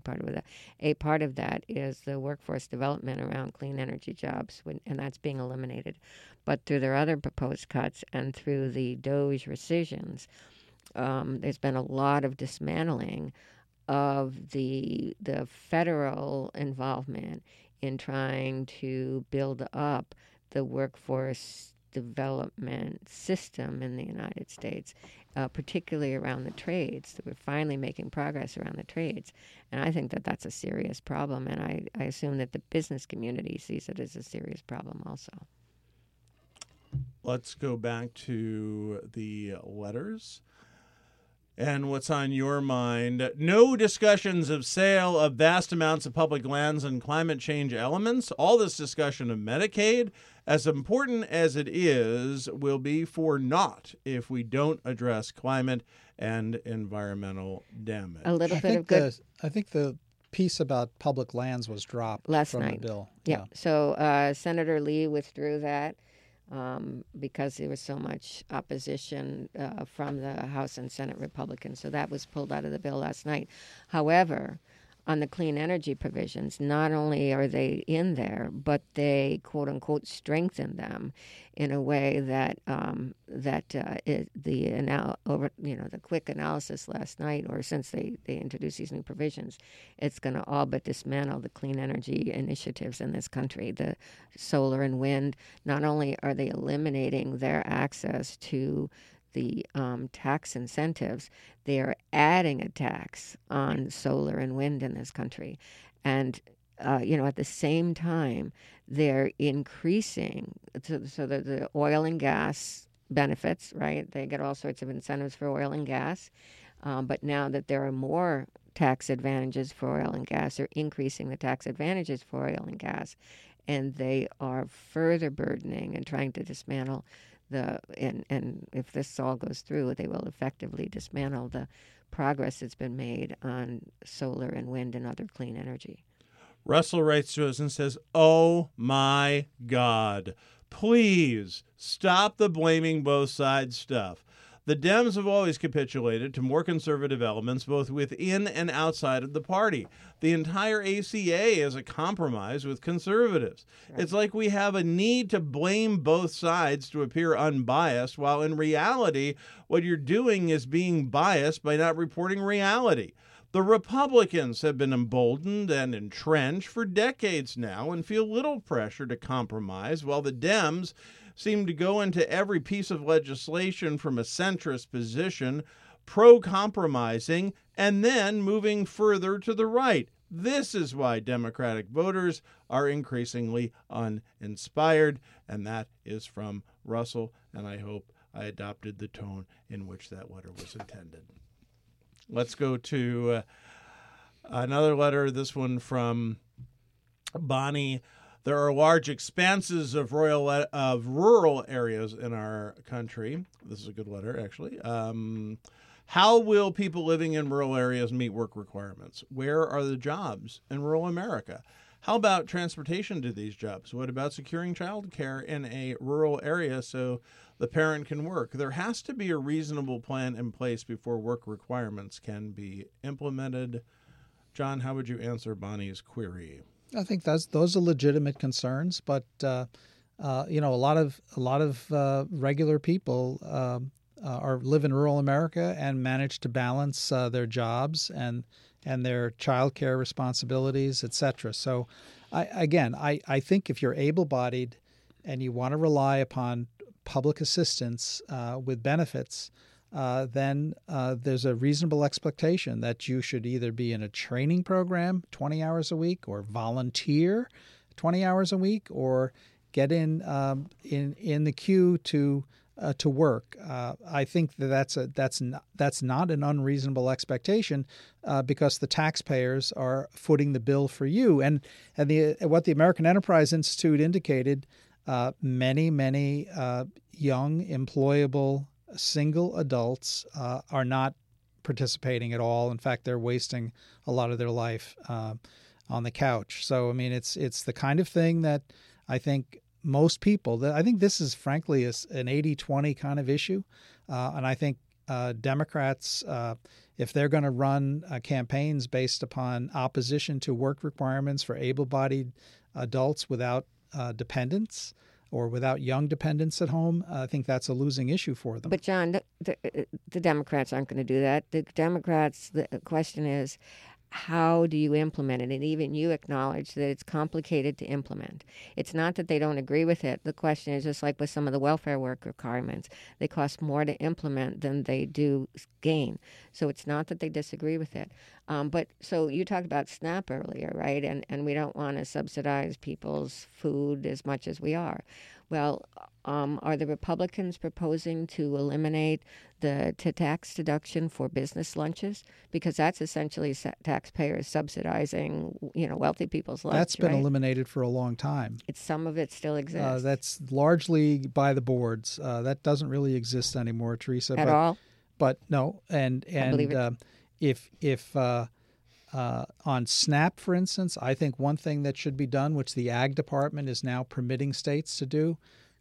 that is the workforce development around clean energy jobs, and that's being eliminated. But through their other proposed cuts and through the DOGE rescissions, there's been a lot of dismantling of the federal involvement in trying to build up the workforce development system in the United States, particularly around the trades. We're finally making progress around the trades. And I think that that's a serious problem, and I assume that the business community sees it as a serious problem also. Let's go back to the letters. And what's on your mind? No discussions of sale of vast amounts of public lands and climate change elements. All this discussion of Medicaid, as important as it is, will be for naught if we don't address climate and environmental damage. A little bit of good. I think the piece about public lands was dropped last from night. The bill. Yeah. So Senator Lee withdrew that. Because there was so much opposition from the House and Senate Republicans. So that was pulled out of the bill last night. However, on the clean energy provisions, not only are they in there, but they, quote unquote, strengthen them in a way that the quick analysis last night, or since they introduced these new provisions, it's going to all but dismantle the clean energy initiatives in this country. The solar and wind, not only are they eliminating their access to the tax incentives, they are adding a tax on solar and wind in this country. And, at the same time, they're increasing so that the oil and gas benefits, right? They get all sorts of incentives for oil and gas. But now that there are more tax advantages for oil and gas, they're increasing the tax advantages for oil and gas. And they are further burdening and trying to dismantle and if this all goes through, they will effectively dismantle the progress that's been made on solar and wind and other clean energy. Russell writes to us and says, "Oh my God, please stop the blaming both sides stuff. The Dems have always capitulated to more conservative elements both within and outside of the party. The entire ACA is a compromise with conservatives. Right. It's like we have a need to blame both sides to appear unbiased, while in reality, what you're doing is being biased by not reporting reality. The Republicans have been emboldened and entrenched for decades now and feel little pressure to compromise, while the Dems seem to go into every piece of legislation from a centrist position, pro-compromising, and then moving further to the right. This is why Democratic voters are increasingly uninspired, and that is from Russell, and I hope I adopted the tone in which that letter was intended. Let's go to another letter, this one from Bonnie. There are large expanses of rural areas in our country. This is a good letter, actually. How will people living in rural areas meet work requirements? Where are the jobs in rural America? How about transportation to these jobs? What about securing child care in a rural area so the parent can work? There has to be a reasonable plan in place before work requirements can be implemented. John, how would you answer Bonnie's query? I think those are legitimate concerns, but a lot of regular people live in rural America and manage to balance their jobs and their child care responsibilities, etc. So, I think if you're able-bodied and you want to rely upon public assistance with benefits, then there's a reasonable expectation that you should either be in a training program 20 hours a week, or volunteer 20 hours a week, or get in the queue to work. I think that's not an unreasonable expectation because the taxpayers are footing the bill for you. And what the American Enterprise Institute indicated, many young employable single adults are not participating at all. In fact, they're wasting a lot of their life on the couch. So, I mean, it's the kind of thing that I think most people, I think this is frankly an 80-20 kind of issue. And I think Democrats, if they're going to run campaigns based upon opposition to work requirements for able-bodied adults without dependents or without young dependents at home, I think that's a losing issue for them. But, John, the Democrats aren't going to do that. The Democrats, the question is, how do you implement it? And even you acknowledge that it's complicated to implement. It's not that they don't agree with it. The question is just like with some of the welfare work requirements, they cost more to implement than they do gain. So it's not that they disagree with it. But so you talked about SNAP earlier, right? And we don't want to subsidize people's food as much as we are. Well, are the Republicans proposing to eliminate the tax deduction for business lunches? Because that's essentially taxpayers subsidizing, wealthy people's lunch. That's been eliminated for a long time. Some of it still exists. That's largely by the boards. That doesn't really exist anymore, Teresa. At all? But no, and if on SNAP, for instance, I think one thing that should be done, which the Ag Department is now permitting states to do,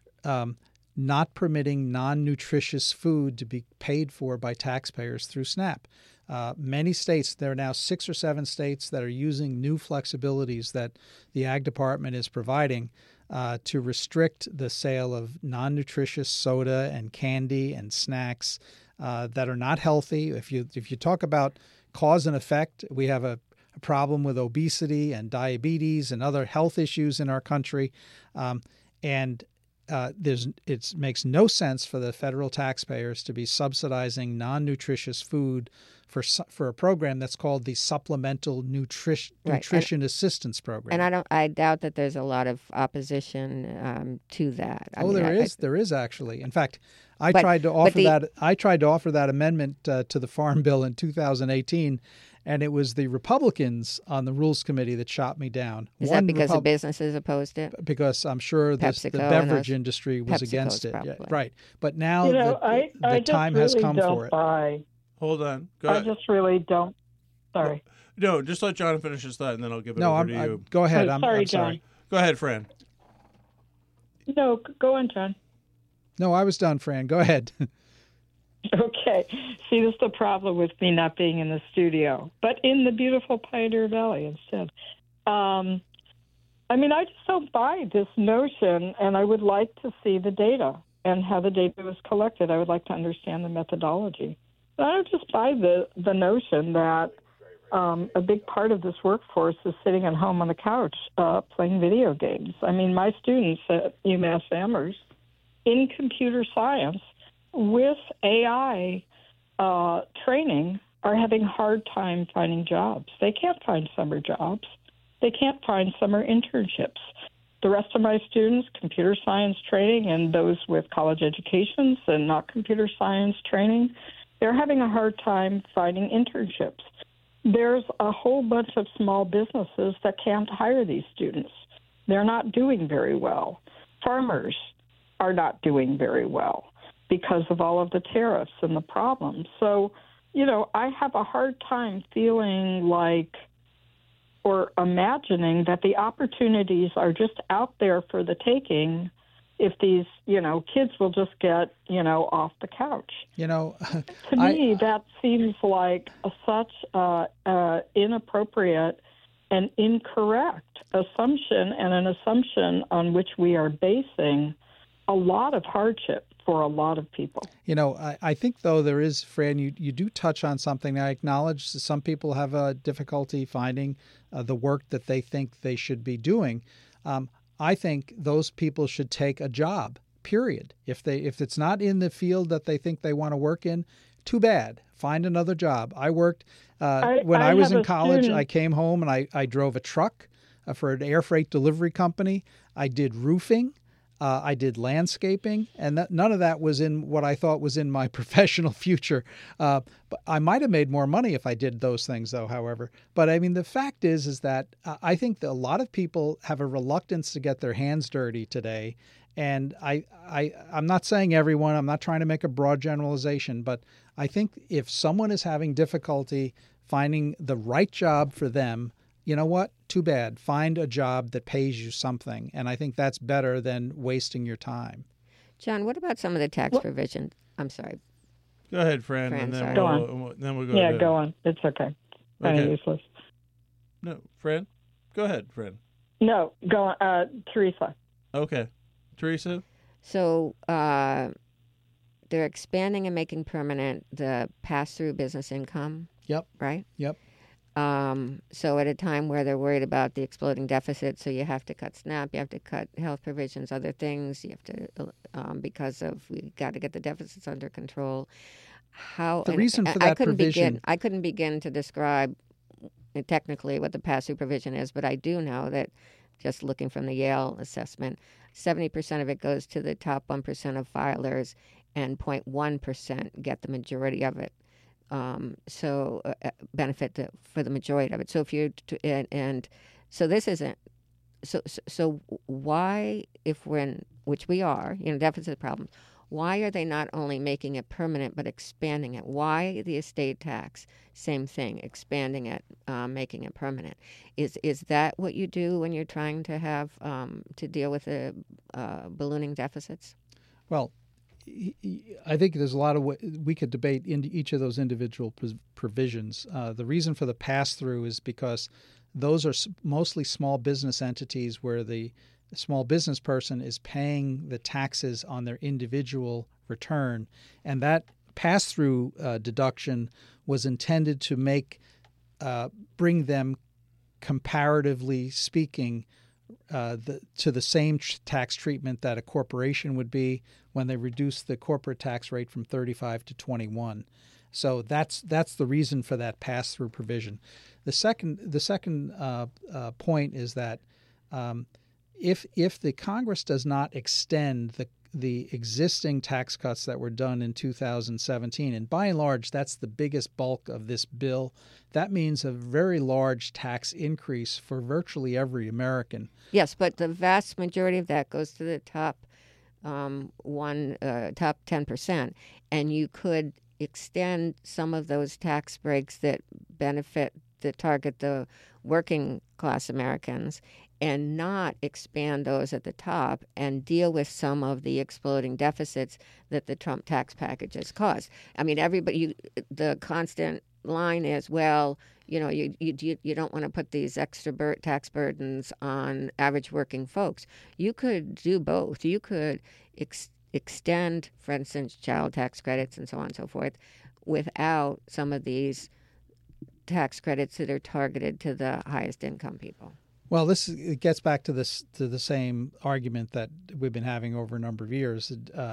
not permitting non-nutritious food to be paid for by taxpayers through SNAP. Many states, there are now 6 or 7 states that are using new flexibilities that the Ag Department is providing to restrict the sale of non-nutritious soda and candy and snacks that are not healthy. If you talk about cause and effect, we have a problem with obesity and diabetes and other health issues in our country, it makes no sense for the federal taxpayers to be subsidizing non-nutritious food for a program that's called the Supplemental Nutrition Assistance Program. And I doubt that there's a lot of opposition to that. There is actually. In fact, I tried to offer that amendment to the Farm Bill in 2018. And it was the Republicans on the Rules Committee that shot me down. Is that because the businesses opposed it? Because I'm sure the beverage industry was against it. Yeah, right. But now the time has come for it. Hold on. Go ahead. I just really don't. Sorry. No, just let John finish his thought, and then I'll give it over to you. Go ahead. I'm sorry, John. Go ahead, Fran. No, go on, John. No, I was done, Fran. Go ahead. Okay. See, this is the problem with me not being in the studio, but in the beautiful Pioneer Valley instead. I just don't buy this notion, and I would like to see the data and how the data was collected. I would like to understand the methodology. But I don't just buy the notion that a big part of this workforce is sitting at home on the couch playing video games. I mean, my students at UMass Amherst in computer science with AI training are having a hard time finding jobs. They can't find summer jobs. They can't find summer internships. The rest of my students, computer science training, and those with college educations and not computer science training, they're having a hard time finding internships. There's a whole bunch of small businesses that can't hire these students. They're not doing very well. Farmers are not doing very well because of all of the tariffs and the problems. So, I have a hard time feeling like or imagining that the opportunities are just out there for the taking if these, kids will just get, off the couch. To me, that seems like such inappropriate and incorrect assumption, and an assumption on which we are basing a lot of hardship for a lot of people. I think, though, there is, Fran, you do touch on something. I acknowledge some people have a difficulty finding the work that they think they should be doing. I think those people should take a job, period. If it's not in the field that they think they want to work in, too bad. Find another job. I worked, when I was in college, I came home and I drove a truck for an air freight delivery company. I did roofing. I did landscaping, and none of that was in what I thought was in my professional future. But I might have made more money if I did those things, though, however. But, I mean, the fact is that I think that a lot of people have a reluctance to get their hands dirty today. And I'm not saying everyone, I'm not trying to make a broad generalization, but I think if someone is having difficulty finding the right job for them, you know what? Too bad. Find a job that pays you something. And I think that's better than wasting your time. John, what about some of the tax provisions? I'm sorry. Go ahead, Fran, and then go we'll go. Yeah, ahead. go on. It's okay. Kind of useless. No, Fran? Go ahead, Fran. No, go on. Teresa. Okay. Teresa? So they're expanding and making permanent the pass-through business income. Yep. Right? Yep. So at a time where they're worried about the exploding deficit, so you have to cut SNAP, you have to cut health provisions, other things, you have to, because of, we got to get the deficits under control. The reason for that provision... I couldn't begin to describe technically what the pass-through provision is, but I do know that, just looking from the Yale assessment, 70% of it goes to the top 1% of filers, and 0.1% get the majority of it. So benefit for the majority of it. So if you and so this isn't so why, if we're in, which we are, deficit problems, why are they not only making it permanent but expanding it? Why the estate tax? Same thing, expanding it, making it permanent. Is that what you do when you're trying to have to deal with the ballooning deficits? Well, I think there's a lot of we could debate into each of those individual provisions. The reason for the pass-through is because those are mostly small business entities where the small business person is paying the taxes on their individual return. And that pass-through deduction was intended to bring them, comparatively speaking, to the same tax treatment that a corporation would be when they reduced the corporate tax rate from 35 to 21. So that's the reason for that pass-through provision. The second point is that if the Congress does not extend the existing tax cuts that were done in 2017, and by and large that's the biggest bulk of this bill, that means a very large tax increase for virtually every American. Yes, but the vast majority of that goes to the top top 10%, and you could extend some of those tax breaks that target the working class Americans and not expand those at the top and deal with some of the exploding deficits that the Trump tax packages caused. I mean, the constant line is, well, you don't want to put these extra tax burdens on average working folks. You could do both. You could extend, for instance, child tax credits and so on and so forth without some of these tax credits that are targeted to the highest income people. Well, it gets back to the same argument that we've been having over a number of years.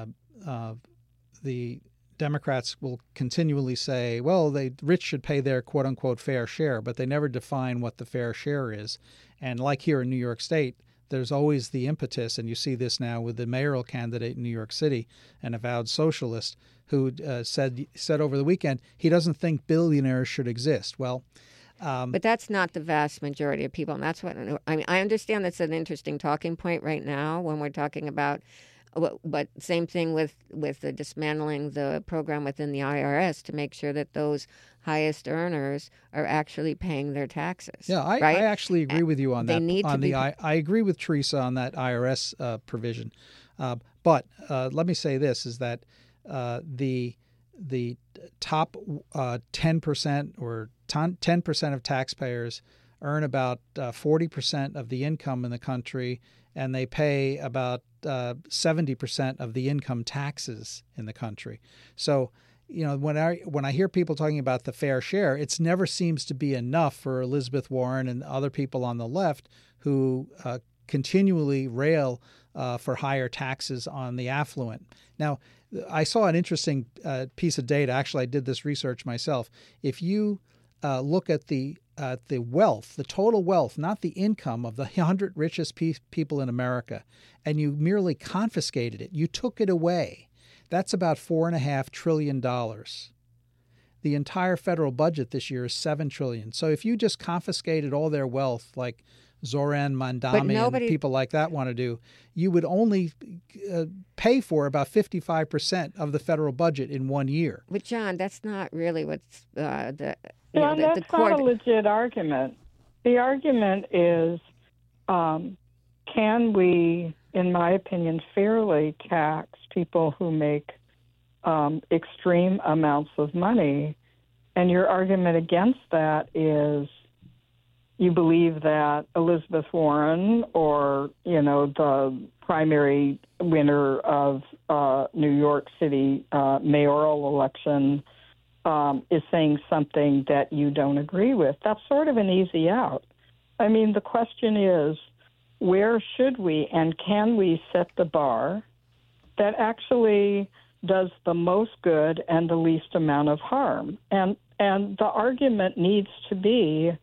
The Democrats will continually say, well, the rich should pay their quote unquote fair share, but they never define what the fair share is. And like here in New York State, there's always the impetus, and you see this now with the mayoral candidate in New York City, an avowed socialist, who said over the weekend he doesn't think billionaires should exist. Well, but that's not the vast majority of people, and that's what I mean. I understand that's an interesting talking point right now when we're talking about. But same thing with the dismantling the program within the IRS to make sure that those highest earners are actually paying their taxes. Yeah, I actually agree with you on that. I agree with Teresa on that IRS provision. But let me say this, is that the top 10% or 10% of taxpayers earn about 40% of the income in the country, and they pay about 70% of the income taxes in the country. So, when I hear people talking about the fair share, it never seems to be enough for Elizabeth Warren and other people on the left who continually rail for higher taxes on the affluent. Now, I saw an interesting piece of data. Actually, I did this research myself. If you look at the wealth, the total wealth, not the income of the 100 richest people in America, and you merely confiscated it, you took it away, that's about $4.5 trillion. The entire federal budget this year is $7 trillion. So if you just confiscated all their wealth, like Zoran Mandami and people like that want to do, you would only pay for about 55% of the federal budget in 1 year. But John, that's not really what's that's not a legit argument. The argument is, can we, in my opinion, fairly tax people who make extreme amounts of money? And your argument against that is you believe that Elizabeth Warren or, the primary winner of New York City mayoral election is saying something that you don't agree with. That's sort of an easy out. I mean, the question is, where should we and can we set the bar that actually does the most good and the least amount of harm? And the argument needs to be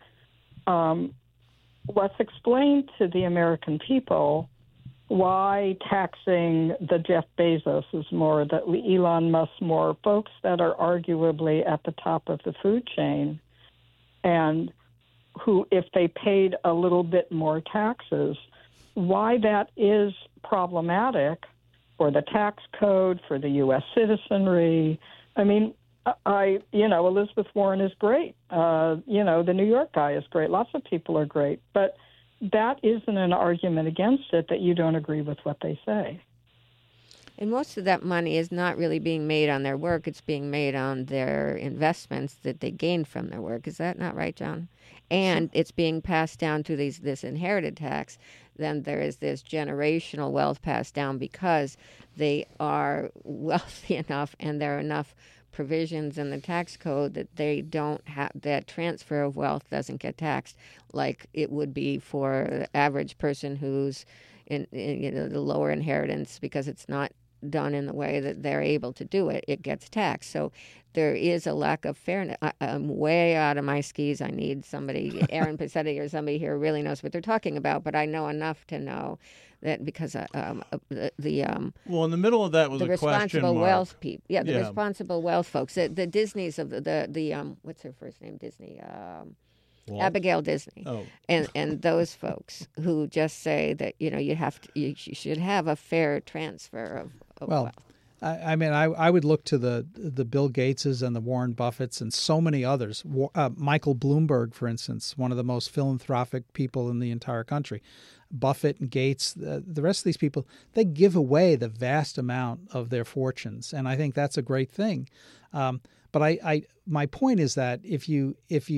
let's explain to the American people why taxing the Jeff Bezos is more, the Elon Musk more, folks that are arguably at the top of the food chain, and who, if they paid a little bit more taxes, why that is problematic for the tax code, for the U.S. citizenry. I mean, Elizabeth Warren is great. The New York guy is great. Lots of people are great. But that isn't an argument against it that you don't agree with what they say. And most of that money is not really being made on their work. It's being made on their investments that they gained from their work. Is that not right, John? And it's being passed down to this inherited tax. Then there is this generational wealth passed down because they are wealthy enough and there are enough provisions in the tax code that they don't have, that transfer of wealth doesn't get taxed like it would be for the average person who's in the lower inheritance, because it's not done in the way that they're able to do it. It gets taxed. So there is a lack of fairness. I'm way out of my skis. I need somebody, Aaron Passetti or somebody here who really knows what they're talking about, but I know enough to know that because well, in the middle of that was the a question responsible mark. Wealth people, the responsible wealth folks, the Disneys of the what's her first name? Disney, Abigail Disney, and those folks who just say that you should have a fair transfer of wealth. I mean, I would look to the Bill Gateses and the Warren Buffetts and so many others. Michael Bloomberg, for instance, one of the most philanthropic people in the entire country. Buffett and Gates, the rest of these people, they give away the vast amount of their fortunes, and I think that's a great thing. But my point is that if you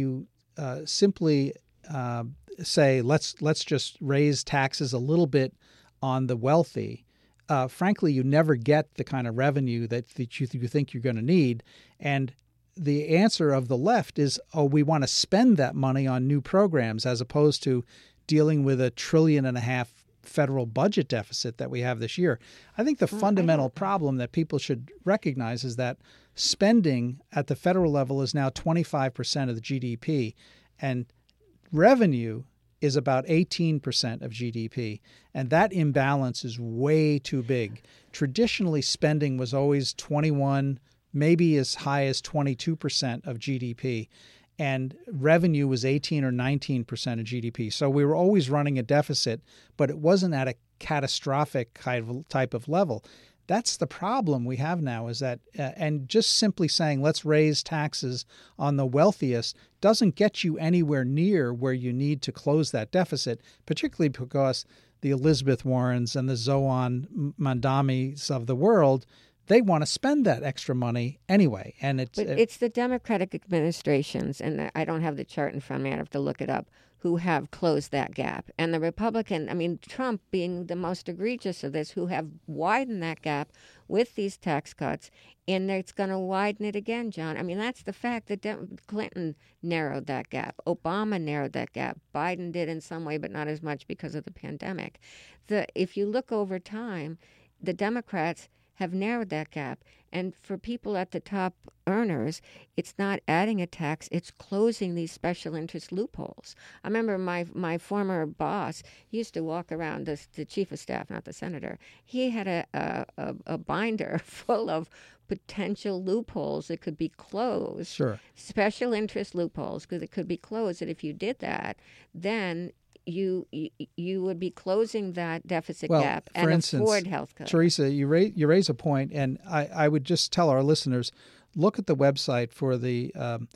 simply say let's just raise taxes a little bit on the wealthy, frankly, you never get the kind of revenue that you think you're going to need. And the answer of the left is, oh, we want to spend that money on new programs as opposed to dealing with $1.5 trillion federal budget deficit that we have this year. I think the fundamental problem that people should recognize is that spending at the federal level is now 25% of the GDP, and revenue is about 18% of GDP. And that imbalance is way too big. Traditionally, spending was always 21, maybe as high as 22% of GDP. And revenue was 18 or 19% of GDP. So we were always running a deficit, but it wasn't at a catastrophic type of level. That's the problem we have now, is that, and just simply saying, let's raise taxes on the wealthiest doesn't get you anywhere near where you need to close that deficit, particularly because the Elizabeth Warrens and the Zohran Mandamis of the world, they want to spend that extra money anyway. And it's the Democratic administrations, and I don't have the chart in front of me, I have to look it up, who have closed that gap. And the Republican, Trump being the most egregious of this, who have widened that gap with these tax cuts, and it's going to widen it again, John. That's the fact that Clinton narrowed that gap. Obama narrowed that gap. Biden did in some way, but not as much because of the pandemic. If you look over time, the Democrats have narrowed that gap. And for people at the top earners, it's not adding a tax, it's closing these special interest loopholes. I remember my former boss, he used to walk around, the chief of staff, not the senator. He had a binder full of potential loopholes that could be closed. Sure. Special interest loopholes, because it could be closed. And if you did that, then you would be closing that deficit gap and afford health care. Teresa, you raise a point, and I would just tell our listeners, look at the website for the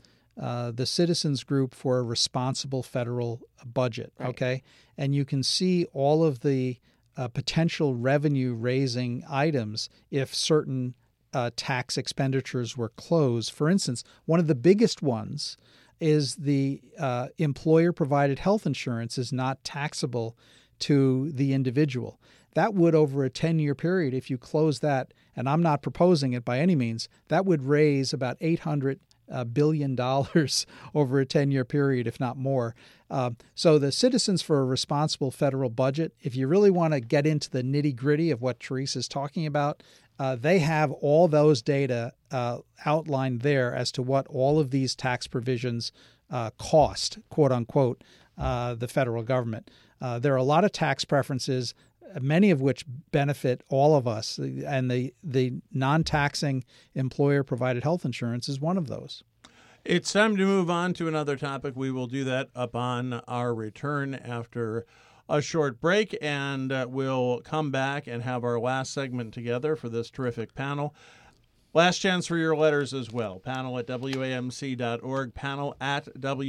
Citizens Group for a Responsible Federal Budget, right. Okay? And you can see all of the potential revenue-raising items if certain tax expenditures were closed. For instance, one of the biggest ones is the employer-provided health insurance is not taxable to the individual. That would, over a 10-year period, if you close that, and I'm not proposing it by any means, that would raise about $800 billion over a 10-year period, if not more. So the Citizens for a Responsible Federal Budget, if you really want to get into the nitty-gritty of what Teresa's talking about, they have all those data outlined there as to what all of these tax provisions cost, quote unquote, the federal government. There are a lot of tax preferences, many of which benefit all of us, and the non-taxing employer-provided health insurance is one of those. It's time to move on to another topic. We will do that upon our return after a short break, and we'll come back and have our last segment together for this terrific panel. Last chance for your letters as well. Panel at WAMC.org, panel at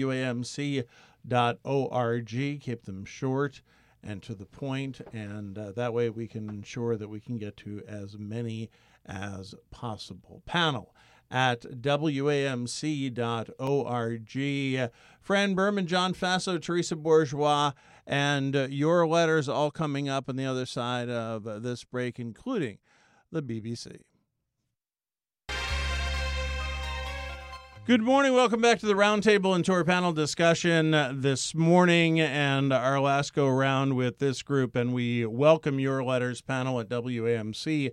WAMC.org. Keep them short and to the point, and that way we can ensure that we can get to as many as possible. Panel at WAMC.org. Fran Berman, John Faso, Teresa Bourgeois, and your letters all coming up on the other side of this break, including the BBC. Good morning. Welcome back to the Roundtable and Tour panel discussion this morning and our last go around with this group. And we welcome your letters, panel at WAMC.org.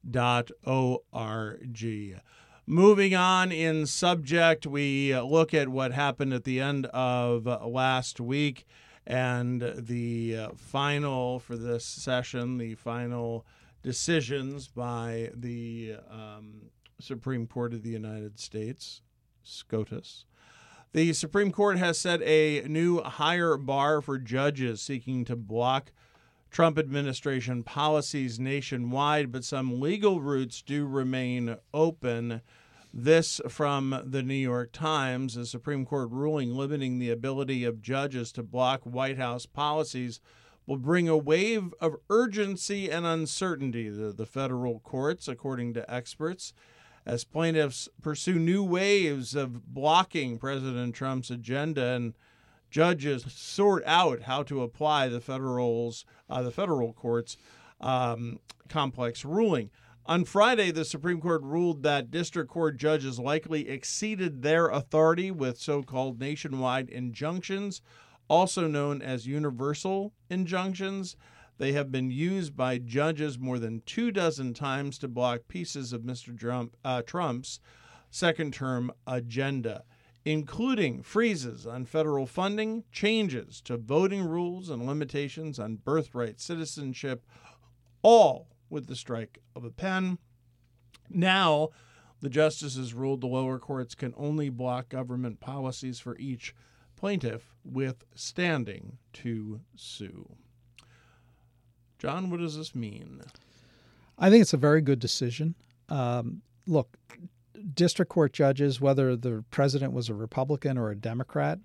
Moving on in subject, we look at what happened at the end of last week and the final for this session, the final decisions by the Supreme Court of the United States, SCOTUS. The Supreme Court has set a new higher bar for judges seeking to block Trump administration policies nationwide, but some legal routes do remain open. This from the New York Times, a Supreme Court ruling limiting the ability of judges to block White House policies will bring a wave of urgency and uncertainty to the federal courts, according to experts, as plaintiffs pursue new waves of blocking President Trump's agenda and judges sort out how to apply the federal court's complex ruling. On Friday, the Supreme Court ruled that district court judges likely exceeded their authority with so-called nationwide injunctions, also known as universal injunctions. They have been used by judges more than 24 times to block pieces of Mr. Trump's second-term agenda, including freezes on federal funding, changes to voting rules, and limitations on birthright citizenship, all with the strike of a pen. Now, the justices ruled the lower courts can only block government policies for each plaintiff with standing to sue. John, what does this mean? I think it's a very good decision. Look, district court judges, whether the president was a Republican or a Democrat,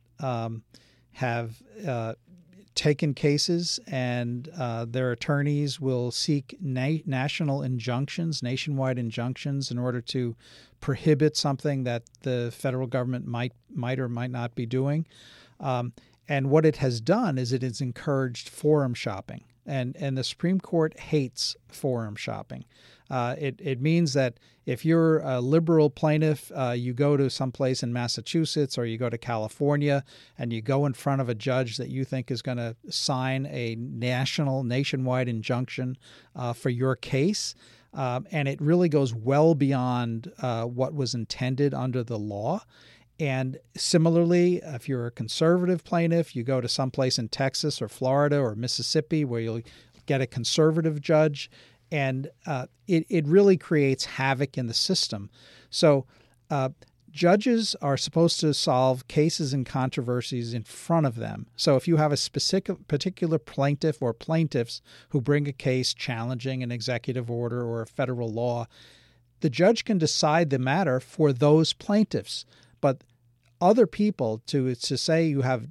have taken cases, and their attorneys will seek national injunctions, nationwide injunctions, in order to prohibit something that the federal government might or might not be doing. And what it has done is it has encouraged forum shopping. And the Supreme Court hates forum shopping. It means that if you're a liberal plaintiff, you go to someplace in Massachusetts or you go to California and you go in front of a judge that you think is going to sign a nationwide injunction for your case. And it really goes well beyond what was intended under the law. And similarly, if you're a conservative plaintiff, you go to someplace in Texas or Florida or Mississippi where you'll get a conservative judge, and it really creates havoc in the system. So judges are supposed to solve cases and controversies in front of them. So if you have a particular plaintiff or plaintiffs who bring a case challenging an executive order or a federal law, the judge can decide the matter for those plaintiffs. But other people, to say you have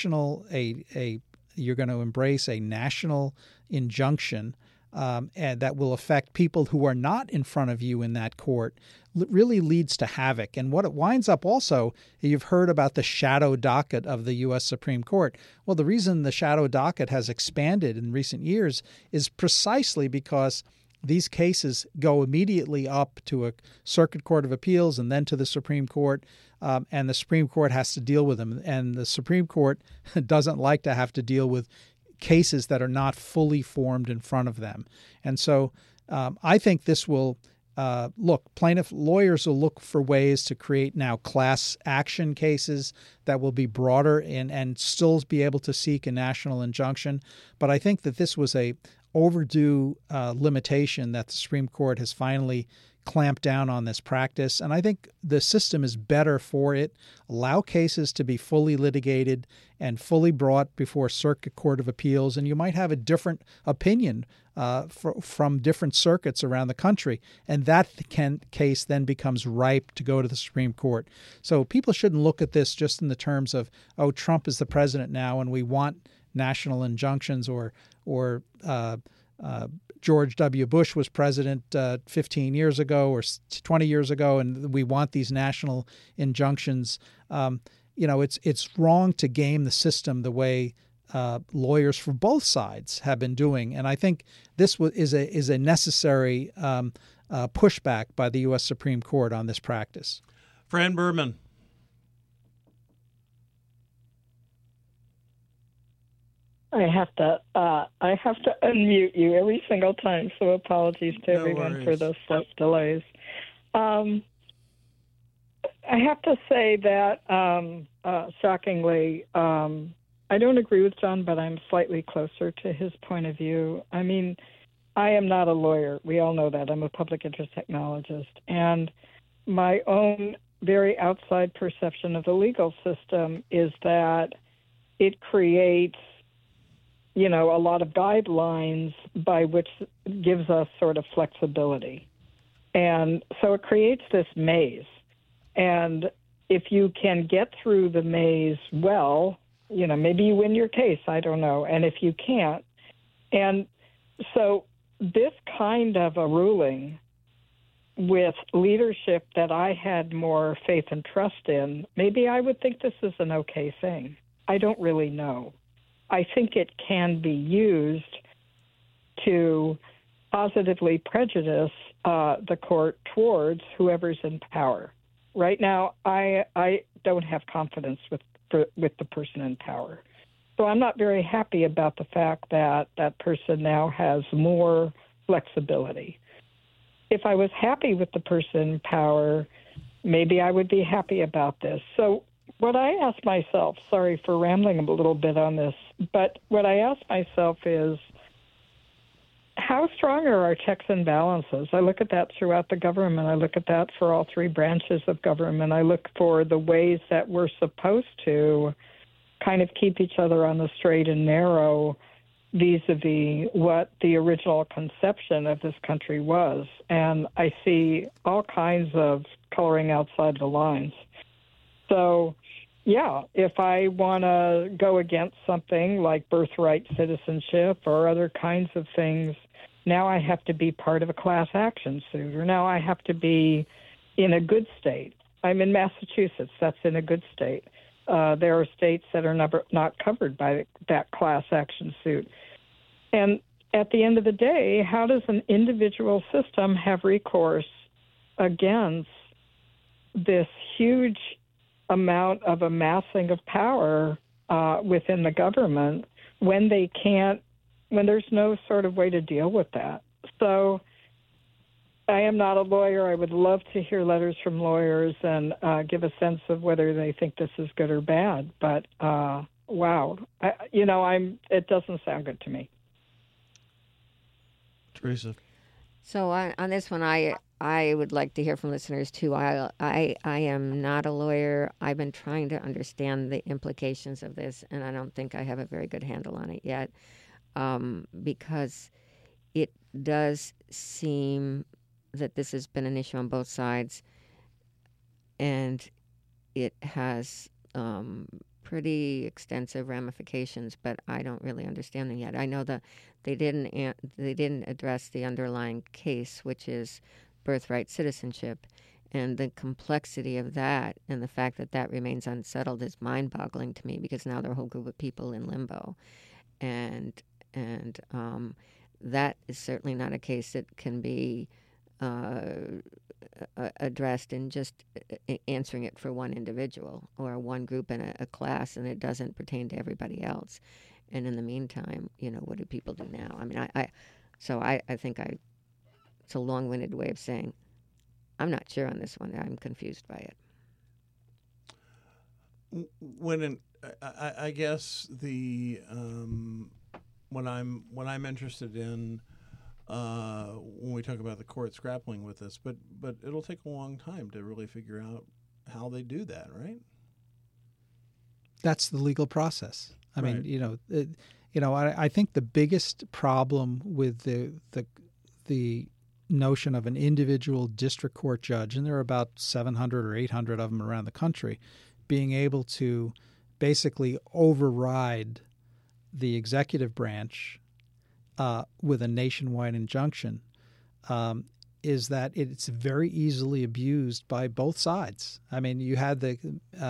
you're going to embrace a national injunction and that will affect people who are not in front of you in that court, really leads to havoc. And what it winds up also, you've heard about the shadow docket of the U.S. Supreme Court. Well, the reason the shadow docket has expanded in recent years is precisely because these cases go immediately up to a circuit court of appeals and then to the Supreme Court, and the Supreme Court has to deal with them. And the Supreme Court doesn't like to have to deal with cases that are not fully formed in front of them. And so I think this will plaintiff lawyers will look for ways to create now class action cases that will be broader and still be able to seek a national injunction. But I think that this was a overdue limitation that the Supreme Court has finally clamped down on this practice. And I think the system is better for it. Allow cases to be fully litigated and fully brought before Circuit Court of Appeals. And you might have a different opinion from different circuits around the country. And that case then becomes ripe to go to the Supreme Court. So people shouldn't look at this just in the terms of, oh, Trump is the president now and we want national injunctions, or George W. Bush was president 15 years ago or 20 years ago, and we want these national injunctions. It's wrong to game the system the way lawyers for both sides have been doing, and I think this is a necessary pushback by the U.S. Supreme Court on this practice. Fran Berman. I have to unmute you every single time, so apologies to everyone for those slight delays. I have to say that, shockingly, I don't agree with John, but I'm slightly closer to his point of view. I mean, I am not a lawyer. We all know that. I'm a public interest technologist. And my own very outside perception of the legal system is that it creates a lot of guidelines by which gives us sort of flexibility. And so it creates this maze. And if you can get through the maze well, maybe you win your case, I don't know. And if you can't, and so this kind of a ruling with leadership that I had more faith and trust in, maybe I would think this is an okay thing. I don't really know. I think it can be used to positively prejudice the court towards whoever's in power. Right now, I don't have confidence with the person in power. So I'm not very happy about the fact that that person now has more flexibility. If I was happy with the person in power, maybe I would be happy about this. So what I ask myself, sorry for rambling a little bit on this, but what I ask myself is, how strong are our checks and balances? I look at that throughout the government. I look at that for all three branches of government. I look for the ways that we're supposed to kind of keep each other on the straight and narrow vis-a-vis what the original conception of this country was. And I see all kinds of coloring outside the lines. So, yeah, if I want to go against something like birthright citizenship or other kinds of things, now I have to be part of a class action suit, or now I have to be in a good state. I'm in Massachusetts. That's in a good state. There are states that are not covered by that class action suit. And at the end of the day, how does an individual system have recourse against this huge amount of amassing of power within the government when there's no sort of way to deal with that? So I am not a lawyer. I would love to hear letters from lawyers and give a sense of whether they think this is good or bad. But wow, it doesn't sound good to me. Teresa. So on this one, I would like to hear from listeners too. I am not a lawyer. I've been trying to understand the implications of this, and I don't think I have a very good handle on it yet, because it does seem that this has been an issue on both sides, and it has pretty extensive ramifications, but I don't really understand them yet. I know that they didn't address the underlying case, which is birthright citizenship, and the complexity of that, and the fact that that remains unsettled is mind-boggling to me, because now there are a whole group of people in limbo, and that is certainly not a case that can be addressed in just answering it for one individual or one group in a class, and it doesn't pertain to everybody else. And in the meantime, what do people do now? I mean, I think it's a long-winded way of saying I'm not sure on this one. I'm confused by it. I guess the what I'm interested in when we talk about the courts grappling with this, but it'll take a long time to really figure out how they do that, right? That's the legal process. I Right. mean, I think the biggest problem with the notion of an individual district court judge, and there are about 700 or 800 of them around the country, being able to basically override the executive branch with a nationwide injunction, is that it's very easily abused by both sides. I mean, you had the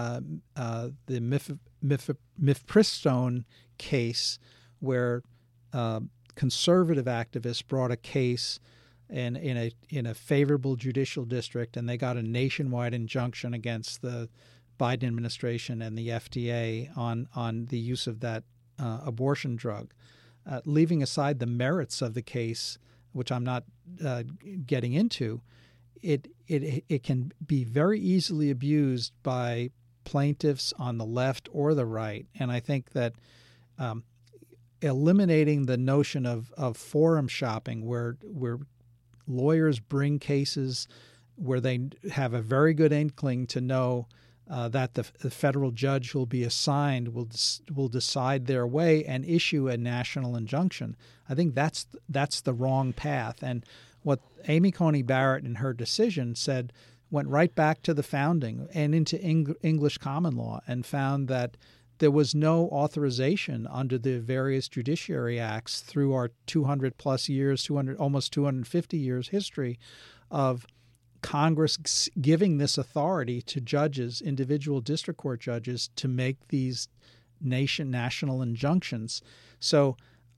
Mifpristone case where conservative activists brought a case in a favorable judicial district, and they got a nationwide injunction against the Biden administration and the FDA on the use of that abortion drug. Leaving aside the merits of the case, which I'm not getting into, it can be very easily abused by plaintiffs on the left or the right. And I think that eliminating the notion of forum shopping, where lawyers bring cases where they have a very good inkling to know that the federal judge who will be assigned will decide their way and issue a national injunction. I think that's the wrong path. And what Amy Coney Barrett in her decision said went right back to the founding and into English common law, and found that there was no authorization under the various judiciary acts through our 200 plus years, almost 250 years history of Congress giving this authority to judges, individual district court judges, to make these national injunctions. So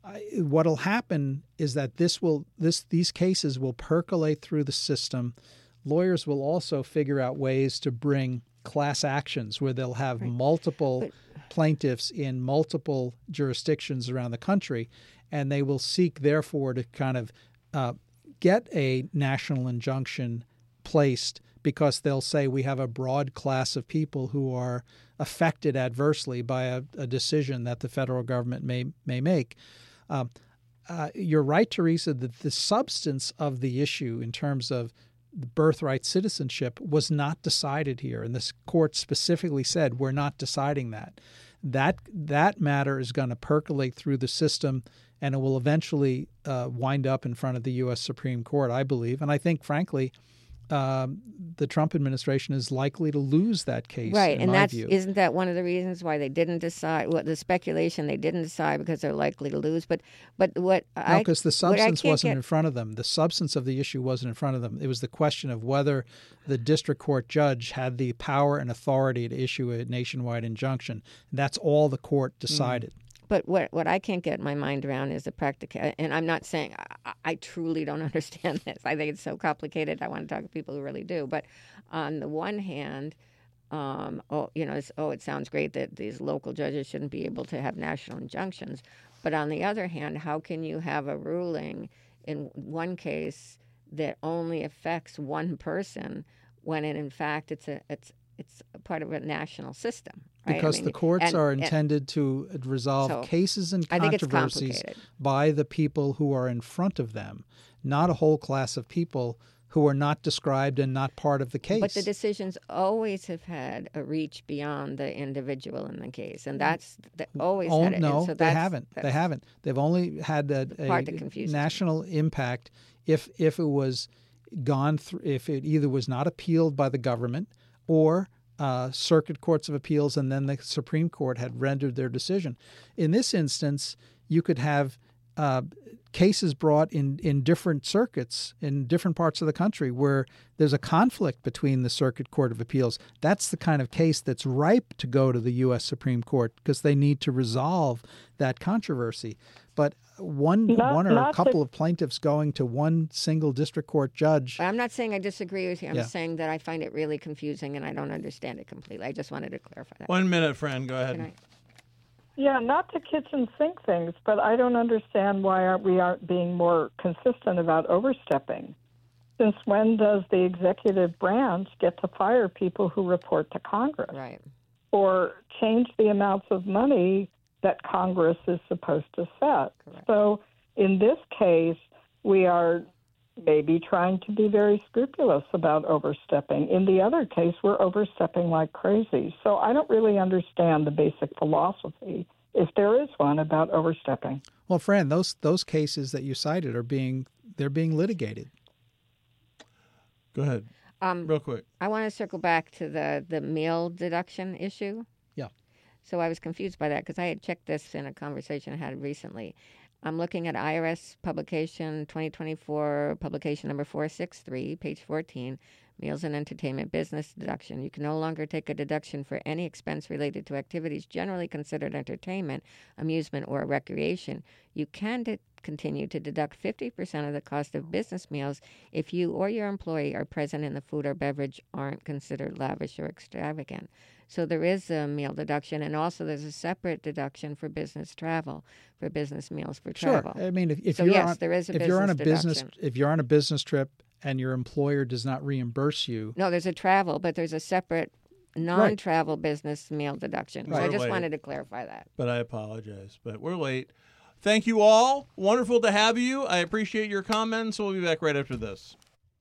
what'll happen is that these cases will percolate through the system. Lawyers will also figure out ways to bring class actions where they'll have multiple plaintiffs in multiple jurisdictions around the country, and they will seek, therefore, to kind of get a national injunction placed because they'll say we have a broad class of people who are affected adversely by a decision that the federal government may make. You're right, Teresa, that the substance of the issue in terms of birthright citizenship was not decided here. And this court specifically said, we're not deciding that. That matter is going to percolate through the system, and it will eventually wind up in front of the U.S. Supreme Court, I believe. And I think, frankly, the Trump administration is likely to lose that case. Right, and view. Isn't that one of the reasons why they didn't decide? What the speculation they didn't decide because they're likely to lose. But what because the substance wasn't in front of them. The substance of the issue wasn't in front of them. It was the question of whether the district court judge had the power and authority to issue a nationwide injunction. That's all the court decided. But what I can't get my mind around is the practical. And I'm not saying I truly don't understand this. I think it's so complicated. I want to talk to people who really do. But on the one hand, it sounds great that these local judges shouldn't be able to have national injunctions. But on the other hand, how can you have a ruling in one case that only affects one person when in fact it's a part of a national system? Right? Because the courts are intended to resolve cases and controversies by the people who are in front of them, not a whole class of people who are not described and not part of the case. But the decisions always have had a reach beyond the individual in the case, and that's always had it. No, they haven't. They haven't. They've only had a national impact if it was gone through, if it either was not appealed by the government or circuit courts of appeals, and then the Supreme Court had rendered their decision. In this instance, you could have cases brought in different circuits in different parts of the country where there's a conflict between the Circuit Court of Appeals. That's the kind of case that's ripe to go to the U.S. Supreme Court because they need to resolve that controversy. But one or a couple of plaintiffs going to one single district court judge. I'm not saying I disagree with you. I'm saying that I find it really confusing and I don't understand it completely. I just wanted to clarify that. 1 minute, friend. Go ahead. Yeah, not to kitchen sink things, but I don't understand why we aren't being more consistent about overstepping. Since when does the executive branch get to fire people who report to Congress? Right. Or change the amounts of money that Congress is supposed to set? Correct. So in this case, we are maybe trying to be very scrupulous about overstepping. In the other case, we're overstepping like crazy. So I don't really understand the basic philosophy, if there is one, about overstepping. Well, Fran, those cases that you cited they're being litigated. Go ahead. Real quick. I want to circle back to the meal deduction issue. Yeah. So I was confused by that because I had checked this in a conversation I had recently. I'm looking at IRS publication 2024, publication number 463, page 14, Meals and Entertainment Business Deduction. You can no longer take a deduction for any expense related to activities generally considered entertainment, amusement, or recreation. You can continue to deduct 50% of the cost of business meals if you or your employee are present and the food or beverage aren't considered lavish or extravagant. So there is a meal deduction, and also there's a separate deduction for business travel, for business meals for travel. Sure. I mean, if you're on a business trip and your employer does not reimburse you. No, there's a travel, but there's a separate non-travel business meal deduction. Right. So I just wanted to clarify that. But I apologize, but we're late. Thank you all. Wonderful to have you. I appreciate your comments. We'll be back right after this.